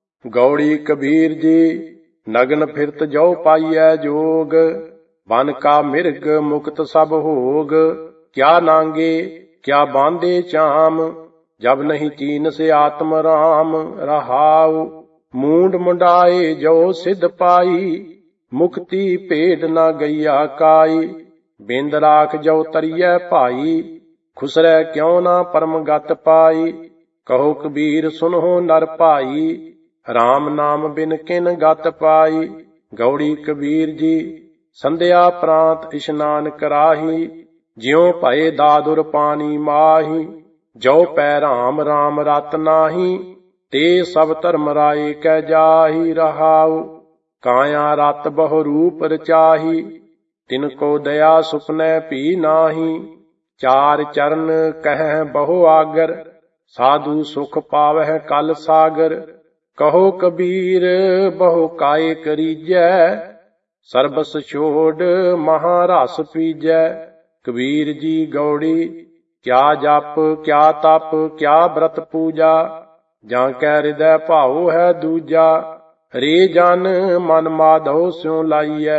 Speaker 1: ਗੌੜੀ ਕਬੀਰ ਜੀ ਨਗਨ ਫਿਰਤ ਜੋ ਪਾਈਐ ਜੋਗ, ਬਨ ਕਾ ਮਿਰਗ ਮੁਕਤ ਸਭ ਹੋਗ। ਕਿਆ ਨਾਂਗੇ ਕਿਆ ਬਾਂਧੇ ਚਾਮ, ਜਬ ਨਹੀਂ ਚੀਨਸ ਆਤਮ ਰਾਮ ਰਹਾਉ। ਮੂੰਡ ਮੁੰਡਾਏ ਜੋ ਸਿਧ ਪਾਈ, ਮੁਕਤੀ ਭੇਦ ਨਾ ਗਈਆ ਕਾਈ। ਬਿੰਦ ਰਾਖ ਜੋ ਤਰੀਐ ਭਾਈ, ਖੁਸਰੈ ਕਿਉ ਨਾ ਪਰਮ ਗਤ ਪਾਈ। ਕਹੋ ਕਬੀਰ ਸੁਨਹੁ ਨਰ ਭਾਈ, ਰਾਮ ਨਾਮ ਬਿਨ ਕਿਨ ਗਤ ਪਾਈ। ਗੌੜੀ ਕਬੀਰ ਜੀ ਸੰਧਿਆ ਪ੍ਰਾਂਤ ਇਸ਼ਨਾਨ ਕਰਾਹੀ, ਜਿਉ ਭਏ ਦਾਦੁਰ ਪਾਣੀ ਮਾਹੀ। ਜੋ ਪੈ ਰਾਮ ਰਾਮ ਰਤ ਨਾਹੀ, ਤੇ ਸਭ ਧਰਮ ਰਾਏ ਕੈ ਜਾਹੀ ਰਹਾਉ। ਕਾਇਆ ਰਤ ਬਹੁ ਰੂਪ ਰਚਾਹੀ, ਤਿਨ ਕੋ ਦਇਆ ਸੁਪਨੈ ਭੀ ਨਾਹੀ। ਚਾਰ ਚਰਨ ਕਹਿ ਬਹੁ ਆਗਰ, ਸਾਧੂ ਸੁਖ ਪਾਵਹਿ ਕਲ ਸਾਗਰ। ਕਹੋ ਕਬੀਰ ਬਹੁ ਕਾਏ ਕਰੀਜੈ, ਸਰਬਸ ਛੋੜ ਮਹਾ ਰਸ ਪੀਜੈ। ਕਬੀਰ ਜੀ ਗੌੜੀ ਕਿਆ ਜਪ ਕਿਆ ਤਪ ਕਿਆ ਬ੍ਰਤ ਪੂਜਾ, ਜਾਂ ਕੈ ਹਿਰਦੈ ਭਾਉ ਹੈ ਦੂਜਾ। ਰੇ ਜਨ ਮਨ ਮਾਧੋ ਸਿਉ ਲਾਈਐ,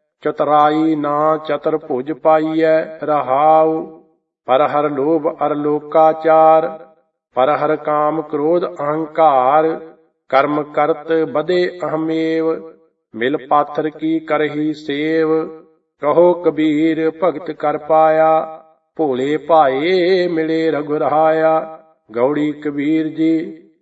Speaker 1: ਚਤੁਰਾਈ ਨਾ ਚਤੁਰ ਭੁਜ ਪਾਈਐ ਰਹਾਉ। ਪਰ ਹਰ ਲੋਭ ਅਰ ਲੋਕਾਚਾਰ, ਪਰ ਹਰ ਕਾਮ ਕ੍ਰੋਧ ਅਹੰਕਾਰ। ਕਰਮ ਕਰਤ ਬਦੇ ਅਹਮੇਵ, ਮਿਲ ਪਾਥਰ ਕੀ ਕਰਹੀ ਸੇਵ। ਕਹੋ ਕਬੀਰ ਭਗਤ ਕਰ ਪਾਇਆ, ਭੋਲੇ ਭਾਏ ਮਿਲੇ ਰਘੁਰਾਇਆ। ਗੌੜੀ ਕਬੀਰ ਜੀ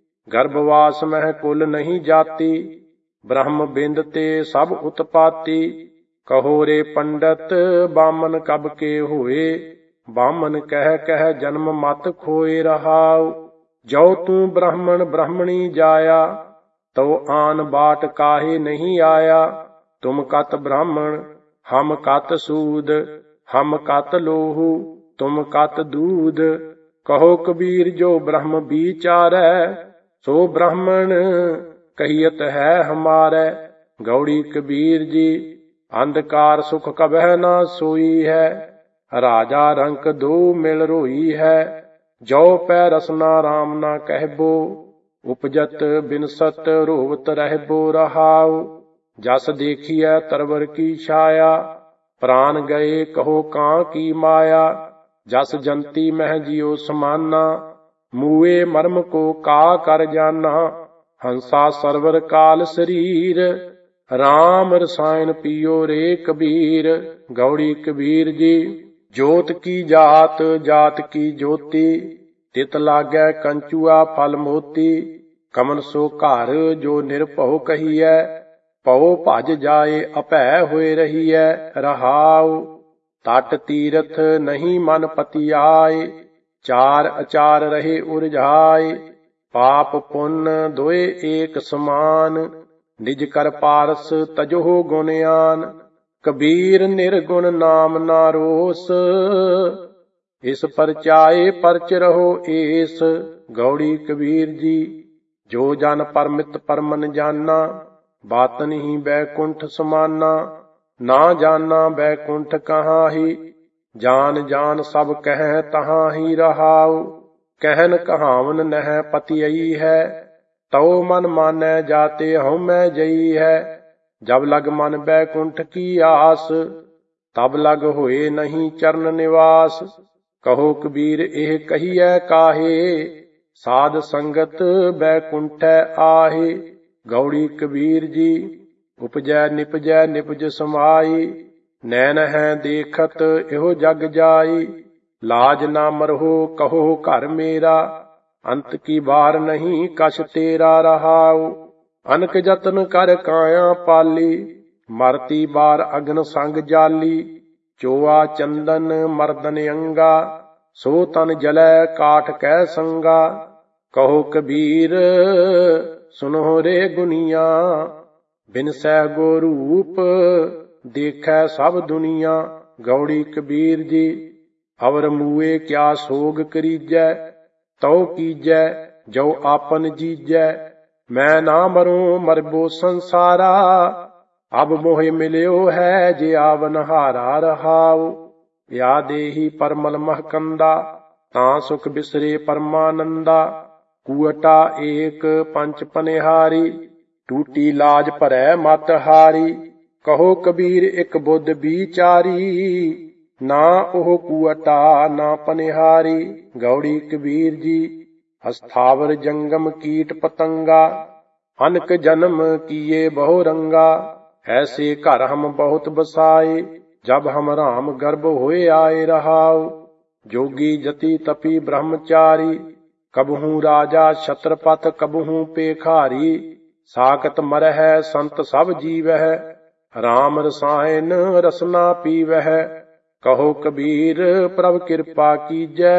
Speaker 1: ਗਰਭਵਾਸ ਮਹਿ ਕੁਲ ਨਹੀਂ ਜਾਤੀ, ਬ੍ਰਹਮ ਬਿੰਦ ਤੇ ਸਭ ਉਤਪਾਤੀ। ਕਹੋ ਰੇ ਪੰਡਤ ਬਾਮਨ ਕਬ ਕੇ ਹੋਏ, ਬਾਮਨ ਕਹਿ ਕਹਿ ਜਨਮ ਮਤ ਖੋਏ ਰਹਾਉ। ਜੋ ਤੂੰ ਬ੍ਰਾਹਮਣ ਬ੍ਰਾਹਮਣੀ ਜਾਇਆ, ਤਉ ਆਨ ਬਾਟ ਕਾਹੇ ਨਹੀਂ ਆਇਆ। ਤੁਮ ਕਤ ਬ੍ਰਾਹਮਣ ਹਮ ਕਤ ਸੂਦ, ਹਮ ਕਤ ਲੋਹੂ ਤੁਮ ਕਤ ਦੂਧ। ਕਹੋ ਕਬੀਰ ਜੋ ਬ੍ਰਹਮ ਵਿਚਾਰੈ, ਸੋ ਬ੍ਰਾਹਮਣ ਕਹੀਅਤ ਹੈ ਹਮਾਰੈ। ਗੌੜੀ ਕਬੀਰ ਜੀ ਅੰਧਕਾਰ ਸੁਖ ਕਬਹਿ ਨਾ ਸੋਈ ਹੈ, ਰਾਜਾ ਰੰਕ ਦੋ ਮਿਲ ਰੋਈ ਹੈ। ਜੋ ਪੈ ਰਸਨਾ ਰਾਮ ਨਾ ਕਹਿਬੋ, ਉਪਜਤ ਬਿਨਸਤ ਰੋਵਤ ਰਹਿਬੋ ਰਹਾਉ। ਜਸ ਦੇਖੀਐ ਤਰਵਰ ਕੀ ਛਾਇਆ, ਪ੍ਰਾਨ ਗਏ ਕਹੋ ਕਾਂ ਕੀ ਮਾਇਆ। ਜਸ ਜੰਤੀ ਮਹਿ ਜਿਉ ਸਮਾਨਾ, ਮੂਏ ਮਰਮ ਕੋ ਕਾ ਕਰ ਜਾਨਾ। ਹੰਸਾ ਸਰਵਰ ਕਾਲ ਸਰੀਰ, ਰਾਮ ਰਸਾਇਣ ਪੀਓ ਰੇ ਕਬੀਰ। ਗੌੜੀ ਕਬੀਰ ਜੀ ਜੋਤ ਕੀ ਜਾਤ ਜਾਤ ਕੀ ਜੋਤੀ, ਤਿਤ ਲਾਗੈ ਕੰਚੂਆ ਫਲ ਮੋਤੀ। ਕਮਨ ਸੋ ਘਰ ਜੋ ਨਿਰਭਉ ਕਹੀਐ, ਭਉ ਭਜ ਜਾਏ ਅਭੈ ਹੋਏ ਰਹੀਐ ਰਹਾਉ। ਤਟ ਤੀਰਥ ਨਹੀਂ ਮਨ ਪਤੀ ਆਏ, ਚਾਰ ਅਚਾਰ ਰਹੇ ਉਰਝਾਏ। ਪਾਪ ਪੁੰਨ ਦੋਏ ਏਕ ਸਮਾਨ, ਨਿਜ ਕਰ ਪਾਰਸ ਤਜੋ ਗੁਣਿਆਨ। ਕਬੀਰ ਨਿਰਗੁਣ ਨਾਮ ਨਾ ਰੋਸ, ਇਸ ਪਰਚਾਏ ਪਰਚ ਰਹੋ ਏਸ। ਗੌੜੀ ਕਬੀਰ ਜੀ ਜੋ ਜਨ ਪਰਮਿਤ ਪਰਮਨ ਜਾਨਾ, ਬਾਤਨ ਹੀ ਬੈਕੁੰਠ ਸਮਾਨਾ। ਨਾ ਜਾਨਾ ਬੈਕੁੰਠ ਕਹਾਹੀ, ਜਾਨ ਜਾਨ ਸਭ ਕਹਿ ਤਹਾਂ ਹੀ ਰਹਾਉ। ਕਹਿਨ ਕਹਾਵਨ ਨਹਿ ਪਤਿਅਈ ਹੈ, ਤਉ ਮਨ ਮਾਨੈ ਜਾਤੇ ਹਉਮੈ ਜਈ ਹੈ। ਜਬ ਲਗ ਮਨ ਬੈਕੁੰਠ ਕੀ ਆਸ, ਤਬ ਲਗ ਹੋਏ ਨਹੀਂ ਚਰਨ ਨਿਵਾਸ। ਕਹੋ ਕਬੀਰ ਇਹ ਕਹੀਐ ਕਾਹੇ, ਸਾਧ ਸੰਗਤ ਬੈਕੁੰਠੈ ਆਹੇ। ਗੌੜੀ ਕਬੀਰ ਜੀ ਉਪਜੈ ਨਿਪਜੈ ਨਿਪਜ ਸਮਾਈ, ਨੈਣ ਹੈ ਦੇਖਤ ਇਹੋ ਜਗ ਜਾਈ। लाज ना मरहो कहो घर मेरा, अंत की बार नहीं कछ तेरा रहाओ। अनक जतन कर काया पाली, मरती बार अग्न संग जाली। चोआ चंदन मर्दन अंगा, सो तन जलै काठ कै संगा। कहो कबीर सुनो रे गुनिया, बिन सै गो रूप देखै सब दुनिया। गौड़ी कबीर जी अवर मूए क्या सोग करीजै, तौ कीजै जो आपन जीजै। मैं ना मरूं मरबो संसारा, अब मोहे मिलियो है जे आवनहारा रहाओ। या देही परमल महकंदा, तां सुख बिसरे परमानंदा। कुअटा एक पंच पनिहारी, टूटी लाज भरै मत हारी। कहो कबीर एक बुद्ध बिचारी, ना ओह कुअटा ना पनिहारी। गौड़ी कबीर जी अस्थावर जंगम कीट पतंगा, अनक जन्म किए बहु रंगा। ऐसे घर हम बहुत बसाए, जब हम राम गर्भ होए आए रहाओ। जोगी जति तपी ब्रह्मचारी, कबहू राजा छत्रपत कबहू पेखारी। साकत मरह संत सब जीवह, राम रसायन रसना पीवह। कहो कबीर प्रभ कृपा कीजै,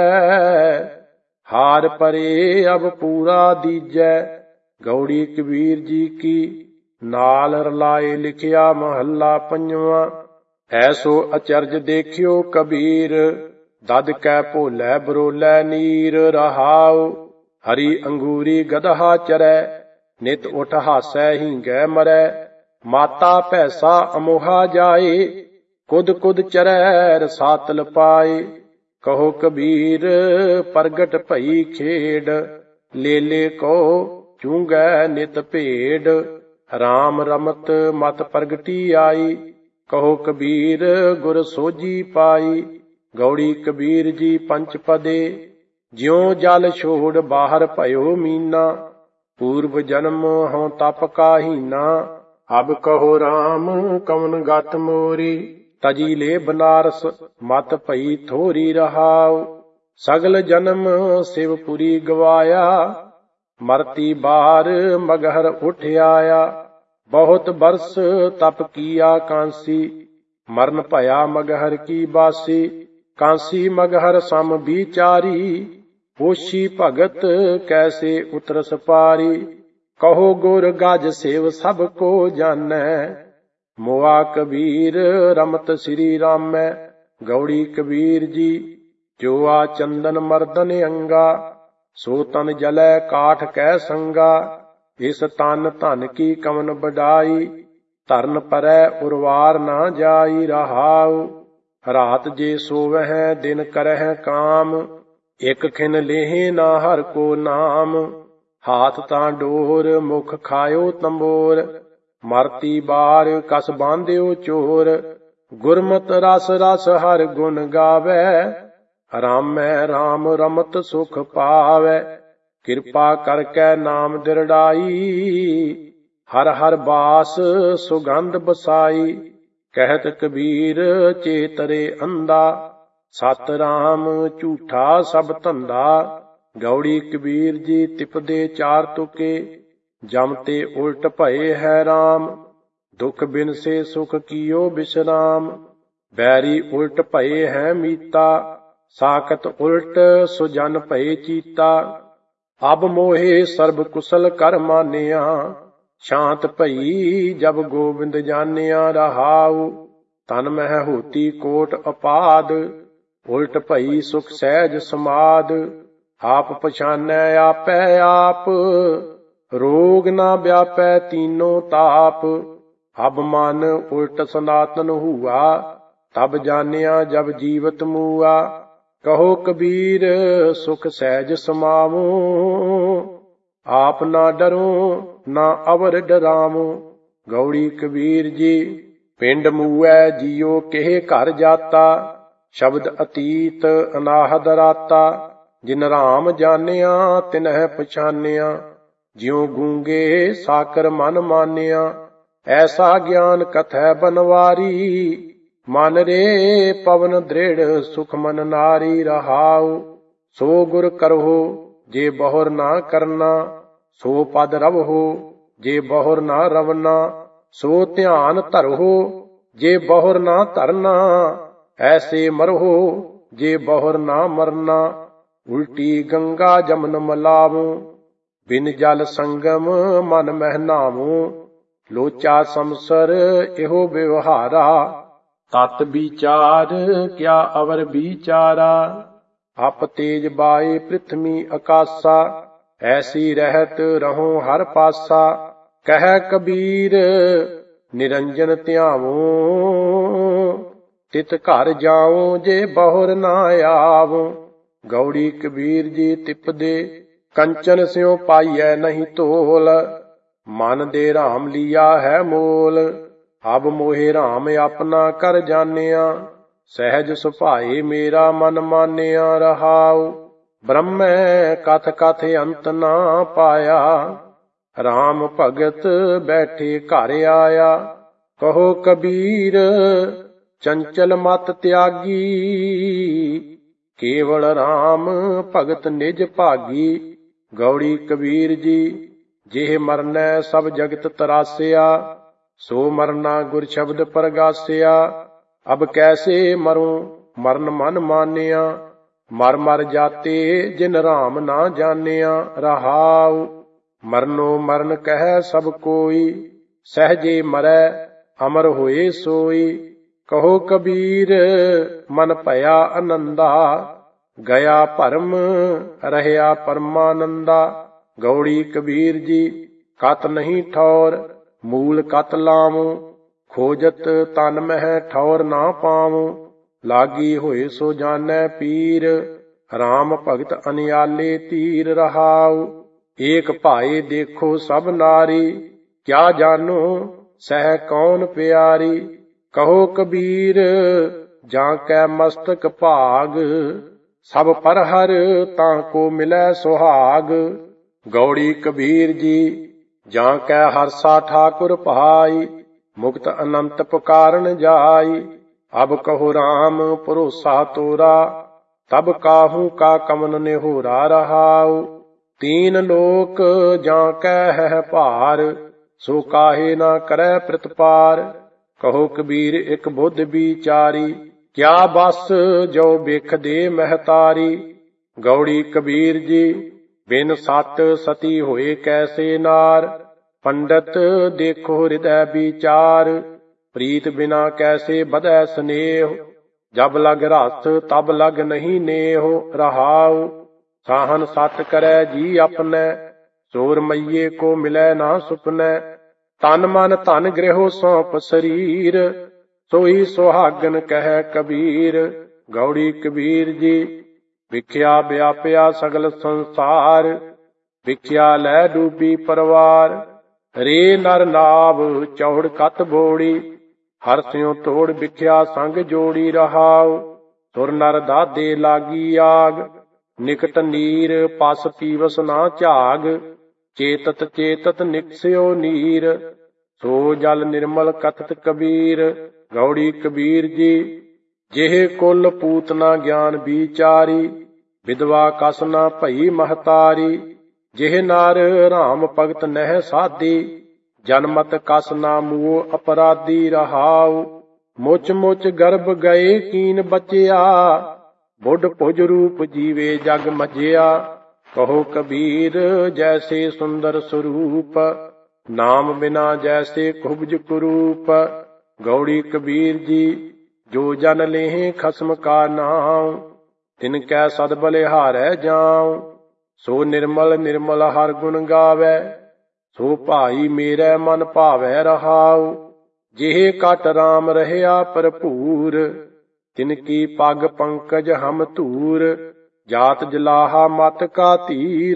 Speaker 1: हार परे अब पूरा दीजै। गौड़ी कबीर जी की नाल रलाए लिखिया महला पंजवा। ऐसो अचरज देखियो कबीर, दद कै भोलै बरोलै नीर रहाओ। हरी अंगूरी गदहा चरै, नित उठ हासै हींगै मरै। माता पैसा अमोहा जाए, कुद कुद चरै रसातल पाए। कहो कबीर प्रगट भई खेड, लेले को चूंगै नित भेड। राम रमत मत प्रगटी आई, कहो कबीर गुर सोजी पाई। गौड़ी कबीर जी पंचपदे, ज्यों जल छोड़ बाहर भयो मीना। पूर्व जन्म हों तप का हीना, अब कहो राम कवन गत मोरी। तजी ले बनारस मत भई थोरी रहाओ। सगल जन्म शिवपुरी गवाया, मरती बार मगहर उठ आया। बहुत बरस तप किया कांसी, मरण भया मगहर की बासी। कांसी मगहर सम बिचारी, पोशी भगत कैसे उतरस पारी। कहो गुर गज सेव सब को जानै, मोआ कबीर रमत श्री रामै। गौड़ी कबीर जी जोआ चंदन मर्दन अंगा, सो तन जलै काठ कै संगा। इस तन धन की कवन बड़ाई, धरन परै उर्वार ना जाई रहाओ। रात जे सोवह दिन करह काम, एक खिन लेहि ना हर को नाम। हाथ तां डोर मुख खायो तंबोर, मरती बार कस बांध्यो चोर। गुरमत रस रस हर गुण गावै, रामै राम रमत सुख पावै। किरपा करकै नाम दिरड़ाई, हर हर बास सुगंध बसाई। कहत कबीर चेतरे अंधा, सत राम झूठा सब धंधा। गौड़ी कबीर जी तिपदे चार तुके, जम ते उल्ट भये है राम। दुख बिन से सुख कियो विश्राम, बैरी उल्ट भये है मीता। साकत उल्ट सुजन भये चीता, अब मोहे सर्ब कुशल कर मानिया। शांत भई जब गोबिंद जानिया रहाऊ। तन मह होती कोट अपाद, उल्ट भई सुख सहज समाद। आप पछानै आपै आप, रोग ना व्यापै तीनों ताप। अब मन उल्ट सनातन हुआ, तब जानिया जब जीवत मुआ। कहो कबीर सुख सहज समावो, आप ना डरो ना अवर डरावो। गौड़ी कबीर जी पिंड मूऐ जियो केह घर जाता, शब्द अतीत अनाहद राता। जिन राम जानिया तिनह पछानिया, ज्यों गूंगे साकर मन मानिया। ऐसा ज्ञान कथै बनवारी, ਮਨ ਰੇ ਪਵਨ ਦ੍ਰਿੜ ਸੁਖ ਮਨ ਨਾਰੀ ਰਹਾਉ। ਸੋ ਗੁਰ ਕਰਹੁ ਜੇ ਬਹੁਰ ਨਾ ਕਰਨਾ, ਸੋ ਪਦ ਰਵਹੁ ਜੇ ਬਹੁਰ ਨਾ ਰਵਨਾ। ਸੋ ਧਿਆਨ ਧਰਹੁ ਜੇ ਬਹੁਰ ਨਾ ਧਰਨਾ, ਐਸੇ ਮਰਹੁ ਜੇ ਬਹੁਰ ਨਾ ਮਰਨਾ। ਉਲਟੀ ਗੰਗਾ ਜਮਨ ਮਲਾਵੂ, ਬਿਨ ਜਲ ਸੰਗਮ ਮਨ ਮਹਿ ਨਾਵੂ। ਲੋਚਾ ਸੰਸਰ ਇਹੋ ਵਿਵਹਾਰਾ, ਤਤ ਵਿਚਾਰ ਕਿਆ ਅਵਰ ਵਿਚਾਰਾ। ਅਪ ਤੇਜ ਬਾਏ ਪ੍ਰਿਥਵੀ ਆਕਾਸਾ, ਐਸੀ ਰਹਿਤ ਰਹੋ ਹਰ ਪਾਸਾ। ਕਹਿ ਕਬੀਰ ਨਿਰੰਜਨ ਧਿਆਵੋ, ਤਿਤ ਘਰ ਜਾਉ ਜੇ ਬਹੁਰ ਨਾ ਆਵੋ। ਗੌੜੀ ਕਬੀਰ ਜੀ ਤਿਪਦੇ, ਕੰਚਨ ਸਿਉ ਪਾਈਐ ਨਹੀਂ ਤੋਲ। ਮਨ ਦੇ ਰਾਮ ਲੀਆ ਹੈ ਮੋਲ। ਅਬ ਮੋਹਿ ਰਾਮ ਆਪਣਾ ਕਰ ਜਾਣਿਆ, ਸਹਿਜ ਸੁਭਾਏ ਮੇਰਾ ਮਨ ਮਾਨਿਆ ਰਹਾਉ। ਬ੍ਰਹਮੈ ਕਥ ਕਥ ਅੰਤ ਨਾ ਪਾਇਆ, ਰਾਮ ਭਗਤ ਬੈਠੇ ਘਰ ਆਇਆ। ਕਹੋ ਕਬੀਰ ਚੰਚਲ ਮਤ ਤਿਆਗੀ, ਕੇਵਲ ਰਾਮ ਭਗਤ ਨਿਜ ਭਾਗੀ। ਗੌੜੀ ਕਬੀਰ ਜੀ ਜਿਹ ਮਰਨੈ ਸਭ ਜਗਤ ਤਰਾਸਿਆ, ਸੋ ਮਰਨਾ ਗੁਰ ਸ਼ਬਦ ਪ੍ਰਗਾਸਿਆ। ਅਬ ਕੈਸੇ ਮਰੂੰ ਮਰਨ ਮਨ ਮਾਨਿਆ, ਮਰ ਮਰ ਜਾਤੇ ਜਿਨ ਰਾਮ ਨਾ ਜਾਣਿਆ ਰਹਾਉ। ਮਰਨੋ ਮਰਨ ਕਹਿ ਸਭ ਕੋਈ, ਸਹਿਜੇ ਮਰੈ ਅਮਰ ਹੋਏ ਸੋਈ। ਕਹੋ ਕਬੀਰ ਮਨ ਭਇਆ ਆਨੰਦਾ, ਗਿਆ ਭਰਮ ਰਹਿਆ ਪਰਮਾਨੰਦਾ। ਗੌੜੀ ਕਬੀਰ ਜੀ ਕਤ ਨਹੀਂ ਠੌਰ, ਮੂਲ ਕਤ ਲਾਵੂੰ। ਖੋਜਤ ਤਨ ਮਹਿ ਠੌਰ ਨਾ ਪਾਵੂੰ, ਲਾਗੀ ਹੋਏ ਸੋ ਜਾਣੈ ਪੀਰ। ਰਾਮ ਭਗਤ ਅਨਿਆਲੇ ਧੀਰ ਰਹਾਉ। ਏਕ ਭਾਏ ਦੇਖੋ ਸਭ ਨਾਰੀ, ਕਿਆ ਜਾਨੋ ਸਹਿ ਕੌਣ ਪਿਆਰੀ। ਕਹੋ ਕਬੀਰ ਜਾਂ ਕੈ ਮਸਤਕ ਭਾਗ, ਸਭ ਪਰ ਹਰ ਤਾਂ ਕੋ ਮਿਲੈ ਸੁਹਾਗ। ਗੌੜੀ ਕਬੀਰ ਜੀ ਜਾਂ ਕੈ ਹਰਸਾ ਠਾਕੁਰ ਭਾਈ, ਮੁਕਤ ਅਨੰਤ ਪੁਕਾਰਨ ਜਾਈ। ਅਬ ਕਹੋ ਰਾਮ ਭਰੋਸਾ ਤੋਰਾ, ਤਬ ਕਾਹੂ ਕਾ ਕਮਨ ਨਿਹੋਰਾ ਰਹਾਉ। ਤੀਨ ਲੋਕ ਜਾਂ ਕੈ ਹੈ ਭਾਰ, ਸੋ ਕਾਹੇ ਨਾ ਕਰੈ ਪ੍ਰਤਪਾਰ। ਕਹੋ ਕਬੀਰ ਇਕ ਬੁੱਧ ਵਿਚਾਰੀ, ਕਿਆ ਬਸ ਜੋ ਬਿਖ ਦੇ ਮਹਤਾਰੀ। ਗੌੜੀ ਕਬੀਰ ਜੀ ਬਿਨ ਸਤ ਸਤੀ ਹੋਏ ਕੈਸੇ ਨਾਰ, ਪੰਡਤ ਦੇਖੋ ਹਿਰਦੈ ਵਿਚਾਰ। ਪ੍ਰੀਤ ਬਿਨਾ ਕੈਸੇ ਬਧੈ ਸਨੇਹ, ਜਬ ਲਗ ਰਸ ਤਬ ਲਗ ਨਹੀਂ ਨੇਹ ਰਹਾਉ। ਸਾਹਨ ਸਤ ਕਰੈ ਜੀ ਆਪਣੈ, ਸੋ ਰਮਈਏ ਕੋ ਮਿਲੈ ਨਾ ਸੁਪਨੈ। ਤਨ ਮਨ ਧਨ ਗ੍ਰਹਿਓ ਸੌਂਪ ਸਰੀਰ, ਸੋਈ ਸੁਹਾਗਨ ਕਹਿ ਕਬੀਰ। ਗੌੜੀ ਕਬੀਰ ਜੀ ਵਿਖਿਆ ਵਿਆਪਿਆ ਸਗਲ ਸੰਸਾਰ, ਵਿਖਿਆ ਲੈ ਡੂਬੀ ਪਰਵਾਰ। ਰੇ ਨਰ ਨਾਵ ਚੌੜ ਕਤ ਬੋੜੀ, ਹਰ ਸਿਉ ਤੋੜ ਵਿਖਿਆ ਸੰਗ ਜੋੜੀ ਰਹਾਉ। ਸੁਰ ਨਰ ਦਾਦੇ ਲਾਗੀ ਆਗ, ਨਿਕਟ ਨੀਰ ਪਸ ਪੀਵਸ ਨਾ ਝਾਗ। ਚੇਤਤ ਚੇਤਤ ਨਿਕਸਿਓ ਨੀਰ, ਸੋ ਜਲ ਨਿਰਮਲ ਕਥਤ ਕਬੀਰ। ਗੌੜੀ ਕਬੀਰ ਜੀ ਜਿਹ ਕੁਲ ਪੂਤਨਾ ਗਿਆਨ ਵਿਚਾਰੀ, ਵਿਧਵਾ ਕਸ ਨਾ ਭਈ ਮਹਤਾਰੀ। ਜਿਹ ਨਰ ਰਾਮ ਭਗਤ ਨਹਿ ਸਾਧੀ, ਜਨਮਤ ਕਸ ਨਾ ਮੂਹ ਅਪਰਾਧੀ ਰਹਾਉ। ਮੁਚ ਮੁਚ ਗਰਭ ਗਏ ਕੀਨ ਬਚਿਆ, ਬੁੱਢ ਭੁਜ ਰੂਪ ਜੀਵੇ ਜਗ ਮਜਿਆ। ਕਹੋ ਕਬੀਰ ਜੈਸੇ ਸੁੰਦਰ ਸਰੂਪ, ਨਾਮ ਬਿਨਾ ਜੈਸੇ ਕੁਬਜ ਕੁਰੂਪ। ਗੌੜੀ ਕਬੀਰ ਜੀ ਜੋ ਜਨ ਲੇਹਿ ਖਸਮ ਕਾ ਨਾਉ, ਤਿਨ ਕੈ ਸਦ ਬਲਿਹਾਰੈ ਜਾਉ। ਸੋ ਨਿਰਮਲ ਨਿਰਮਲ ਹਰ ਗੁਣ ਗਾਵੈ, ਸੋ ਭਾਈ ਮੇਰੇ ਮਨ ਭਾਵੈ ਰਹਾਉ। ਜਿਹ ਕਟ ਰਾਮ ਰਹਿਆ ਭਰਪੂਰ, ਤਿਨ ਕੀ ਪਗ ਪੰਕਜ ਹਮ ਧੂਰ। ਜਾਤ ਜਲਾਹਾ ਮਤ ਕਾ ਧੀਰ,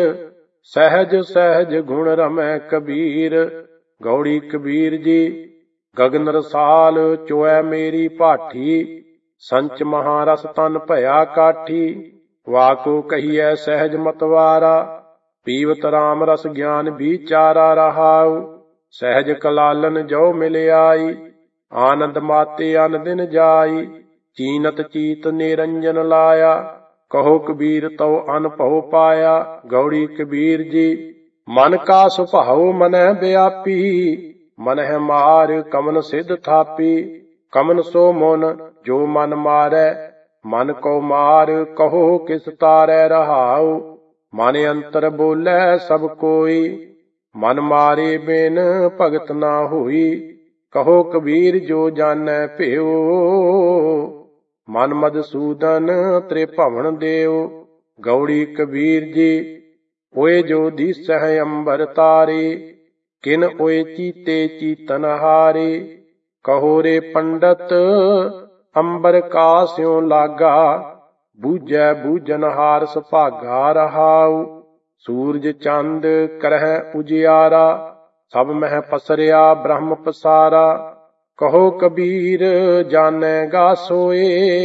Speaker 1: ਸਹਿਜ ਸਹਿਜ ਗੁਣ ਰਮੈ ਕਬੀਰ। ਗੌੜੀ ਕਬੀਰ ਜੀ ਗਗਨ ਰਸਾਲ ਚੋਐ ਮੇਰੀ ਭਾਠੀ, ਸੰਚ ਮਹਾਰਸ ਤਨ ਭਇਆ ਕਾਠੀ। ਵਾਕੋ ਕਹੀਐ ਸਹਿਜ ਮਤਵਾਰਾ, ਪੀਵਤ ਰਾਮ ਰਸ ਗਿਆਨ ਵਿਚਾਰਾ ਰਹਾਉ। ਸਹਿਜ ਕਲਾਲਨ ਜੋ ਮਿਲ ਆਈ, ਆਨੰਦ ਮਾਤੇ ਅਨ ਦਿਨ ਜਾਈ, ਚੀਨਤ ਚੀਤ ਨਿਰੰਜਨ ਲਾਇਆ। ਕਹੋ ਕਬੀਰ ਤਉ ਅਨਭਉ ਪਾਇਆ, ਗੌੜੀ ਕਬੀਰ ਜੀ। ਮਨ ਕਾ ਸੁਭਾਉ ਮਨਹਿ ਵਿਆਪੀ, ਮਨਹਿ ਮਾਰ ਕਮਨ ਸਿਧ ਥਾਪੀ। ਕਮਨ ਸੋ ਮਨ ਜੋ ਮਨ ਮਾਰੈ, ਮਨ ਕੋ ਮਾਰ ਕਹੋ ਕਿਸ ਤਾਰੈ ਰਹਾਉ। ਮਨ ਅੰਤਰ ਬੋਲੇ ਸਭ ਕੋਈ, ਮਨ ਮਾਰੇ ਬਿਨ ਭਗਤ ਨਾ ਹੋਈ। ਕਹੋ ਕਬੀਰ ਜੋ ਜਾਣੈ ਭਿਓ, ਮਨ ਮਧਸੂਦਨ ਤ੍ਰਿਭਵਨ ਦੇਉ। ਗੌੜੀ ਕਬੀਰ ਜੀ। ਓਏ ਜੋ ਦੀਸਹਿ ਅੰਬਰ ਤਾਰੇ, ਕਿਨ ਓਏ ਚੀਤੇ ਚੀਤਨ ਹਾਰੇ। ਕਹੋ ਰੇ ਪੰਡਤ ਅੰਬਰ ਕਾ ਸਿਉ ਲਾਗਾ, ਬੂਝੈ ਬੂਝਨਹਾਰ ਸੁਭਾਗਾ ਰਹਾਉ। ਸੂਰਜ ਚੰਦ ਕਰਹਿ ਉਜਿਆਰਾ, ਸਭ ਮਹਿ ਪਸਰਿਆ ਬ੍ਰਹਮ ਪਸਾਰਾ। ਕਹੋ ਕਬੀਰ ਜਾਣੇਗਾ ਸੋਏ,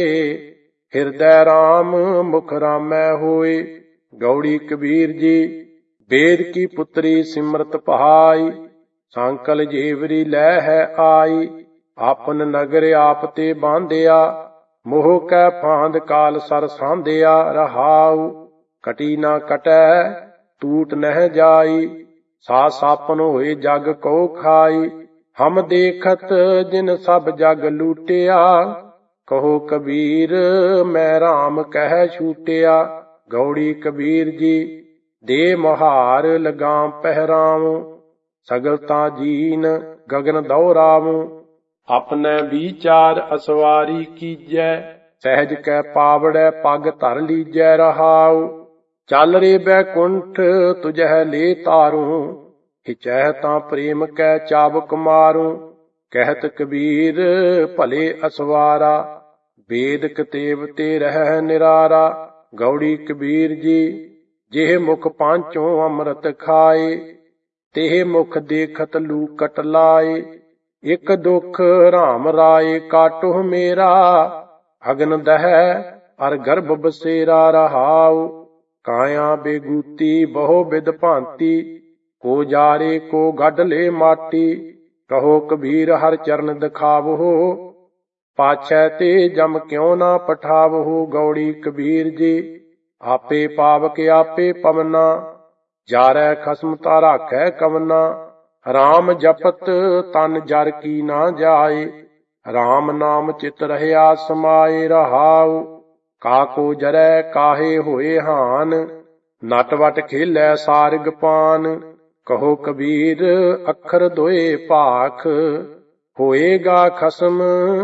Speaker 1: ਹਿਰਦੈ ਰਾਮ ਮੁਖ ਰਾਮੈ ਹੋਏ। ਗੌੜੀ ਕਬੀਰ ਜੀ। ਵੇਦ ਕੀ ਪੁੱਤਰੀ ਸਿਮਰਤ ਭਾਈ, ਸੰਕਲ ਜੇਵਰੀ ਲੈ ਹੈ ਆਈ। ਆਪਨ ਨਗਰ ਆਪ ਤੇ ਬਾਂਧਿਆ, ਮੋਹ ਕੈ ਫਾਂਦ ਕਾਲ ਸਰ ਸਾਂਧਿਆ ਰਹਾਉ। ਕਟੀ ਨਾ ਕਟੈ ਟੂਟ ਨਹਿ ਜਾਈ, ਸਾ ਸਾਪਨ ਹੋਏ ਜਗ ਕੋ ਖਾਈ। ਹਮ ਦੇਖਤ ਜਿਨ ਸਭ ਜਗ ਲੂਟਿਆ, ਕਹੋ ਕਬੀਰ ਮੈਂ ਰਾਮ ਕਹਿ ਛੂਟਿਆ। ਗੌੜੀ ਕਬੀਰ ਜੀ। ਦੇ ਮੁਹਾਰ ਲਗਾਮ ਪਹਿਰਾਵ, ਸਗਲ ਤਾਂ ਜੀਨ ਗਗਨ ਦੌਰਾਵ। ਆਪਣੇ ਵਿਚਾਰ ਅਸਵਾਰੀ ਕੀਜੈ, ਸਹਿਜ ਕੈ ਪਾਵੜੈ ਪਗ ਧਰ ਲੀਜੈ ਰਹਾਉ। ਚੱਲ ਰੇ ਬੈਕੁੰਠ ਤੁਝਹਿ ਲੇ ਤਾਰੂ, ਹਿਚੈ ਤਾਂ ਪ੍ਰੇਮ ਕੈ ਚਾਬੁਕ ਮਾਰੂ। ਕਹਿਤ ਕਬੀਰ ਭਲੇ ਅਸਵਾਰਾ, ਵੇਦ ਕਤੇਬ ਤੇ ਰਹਿ ਨਿਰਾਰਾ। ਗੌੜੀ ਕਬੀਰ ਜੀ। ਜਿਹ ਮੁਖ ਪਾਂਚੋਂ ਅੰਮ੍ਰਿਤ ਖਾਏ, ਤਿਹ ਮੁਖ ਦੇਖਤ ਲੂਕਟ ਲਾਏ। ਇਕ ਦੁਖ ਰਾਮ ਰਾਏ ਕਾਟੋ ਮੇਰਾ, ਅਗਨ ਦਹੈ ਅਰ ਗਰਭ ਬਸੇਰਾ ਰਹਾਉ। ਕਾਇਆ ਬੇਗੂਤੀ ਬਹੁ ਬਿਦ ਭਾਂਤੀ, ਕੋ ਜਾਰੇ ਕੋ ਗੱਡ ਲੇ ਮਾਟੀ। ਕਹੋ ਕਬੀਰ ਹਰ ਚਰਨ ਦਿਖਾਵੋ, ਪਾਛੈ ਤੇ ਜਮ ਕਿਉ ਨਾ ਪਠਾਵੋ। ਗੌੜੀ ਕਬੀਰ ਜੀ। ਆਪੇ ਪਾਵਕ ਆਪੇ ਪਵਨਾ, ਜਾਰੈ ਖਸਮ ਤਾ ਰਾਖੈ ਕਵਨਾ। ਰਾਮ ਜਪਤ ਤਨ ਜਰ ਕੀ ਨਾ ਜਾਏ, ਰਾਮ ਨਾਮ ਚਿਤ ਰਹਿਆ ਸਮਾਏ ਰਹਾਉ। ਕਾਕੋ ਜਰੈ ਕਾਹੇ ਹੋਏ ਹਾਨ, ਨਟ ਵਟ ਖੇਲੈ ਸਾਰਗ ਪਾਨ। ਕਹੋ ਕਬੀਰ ਅੱਖਰ ਦੋਏ ਭਾਖ, ਹੋਏਗਾ ਖਸਮ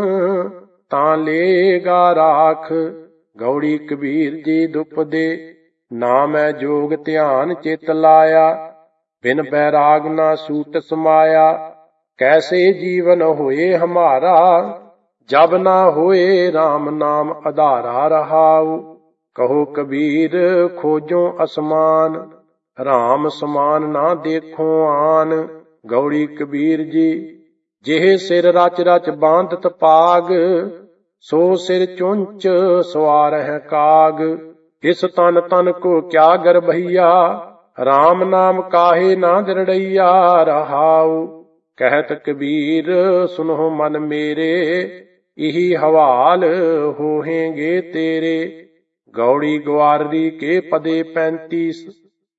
Speaker 1: ਤਾਂ ਲੇਗਾ ਰਾਖ। ਗੌੜੀ ਕਬੀਰ ਜੀ। ਦੁਪਦੇ ਨਾ ਮੈਂ ਜੋਗ ਧਿਆਨ ਚਿਤ ਲਾਇਆ, ਬਿਨ ਬੈਰਾਗ ਨਾ ਸੂਟ ਸਮਾਇਆ। ਕੈਸੇ ਜੀਵਨ ਹੋਏ ਹਮਾਰਾ, ਜਬ ਨਾ ਹੋਏ RAM ਨਾਮ ਆਧਾਰਾ ਰਹਾਉ। ਕਹੋ ਕਬੀਰ ਖੋਜੋ ਅਸਮਾਨ, RAM ਸਮਾਨ ਨਾ ਦੇਖੋ ਆਨ। ਗੌੜੀ ਕਬੀਰ ਜੀ। ਜਿਹ ਸਿਰ ਰਚ ਰਚ ਬਾਂਧਤ ਪਾਗ, ਸੋ ਸਿਰ ਚੁੰਚ ਸਵਾਰਹਿ ਕਾਗ। ਇਸ ਤਨ ਤਨ ਕੋ ਕਿਆ ਗਰਭਈਆ, RAM ਨਾਮ ਕਾਹੇ ਨਾ ਦਰੜਈਆ ਰਹਾਉ। ਕਹਿਤ ਕਬੀਰ ਸੁਨਹੁ ਮਨ ਮੇਰੇ, ਇਹੀ ਹਵਾਲ ਹੋਹੇਂਗੇ ਤੇਰੇ। ਗੌੜੀ ਗਵਾਰੀ ਕੇ ਪਦੇ 35,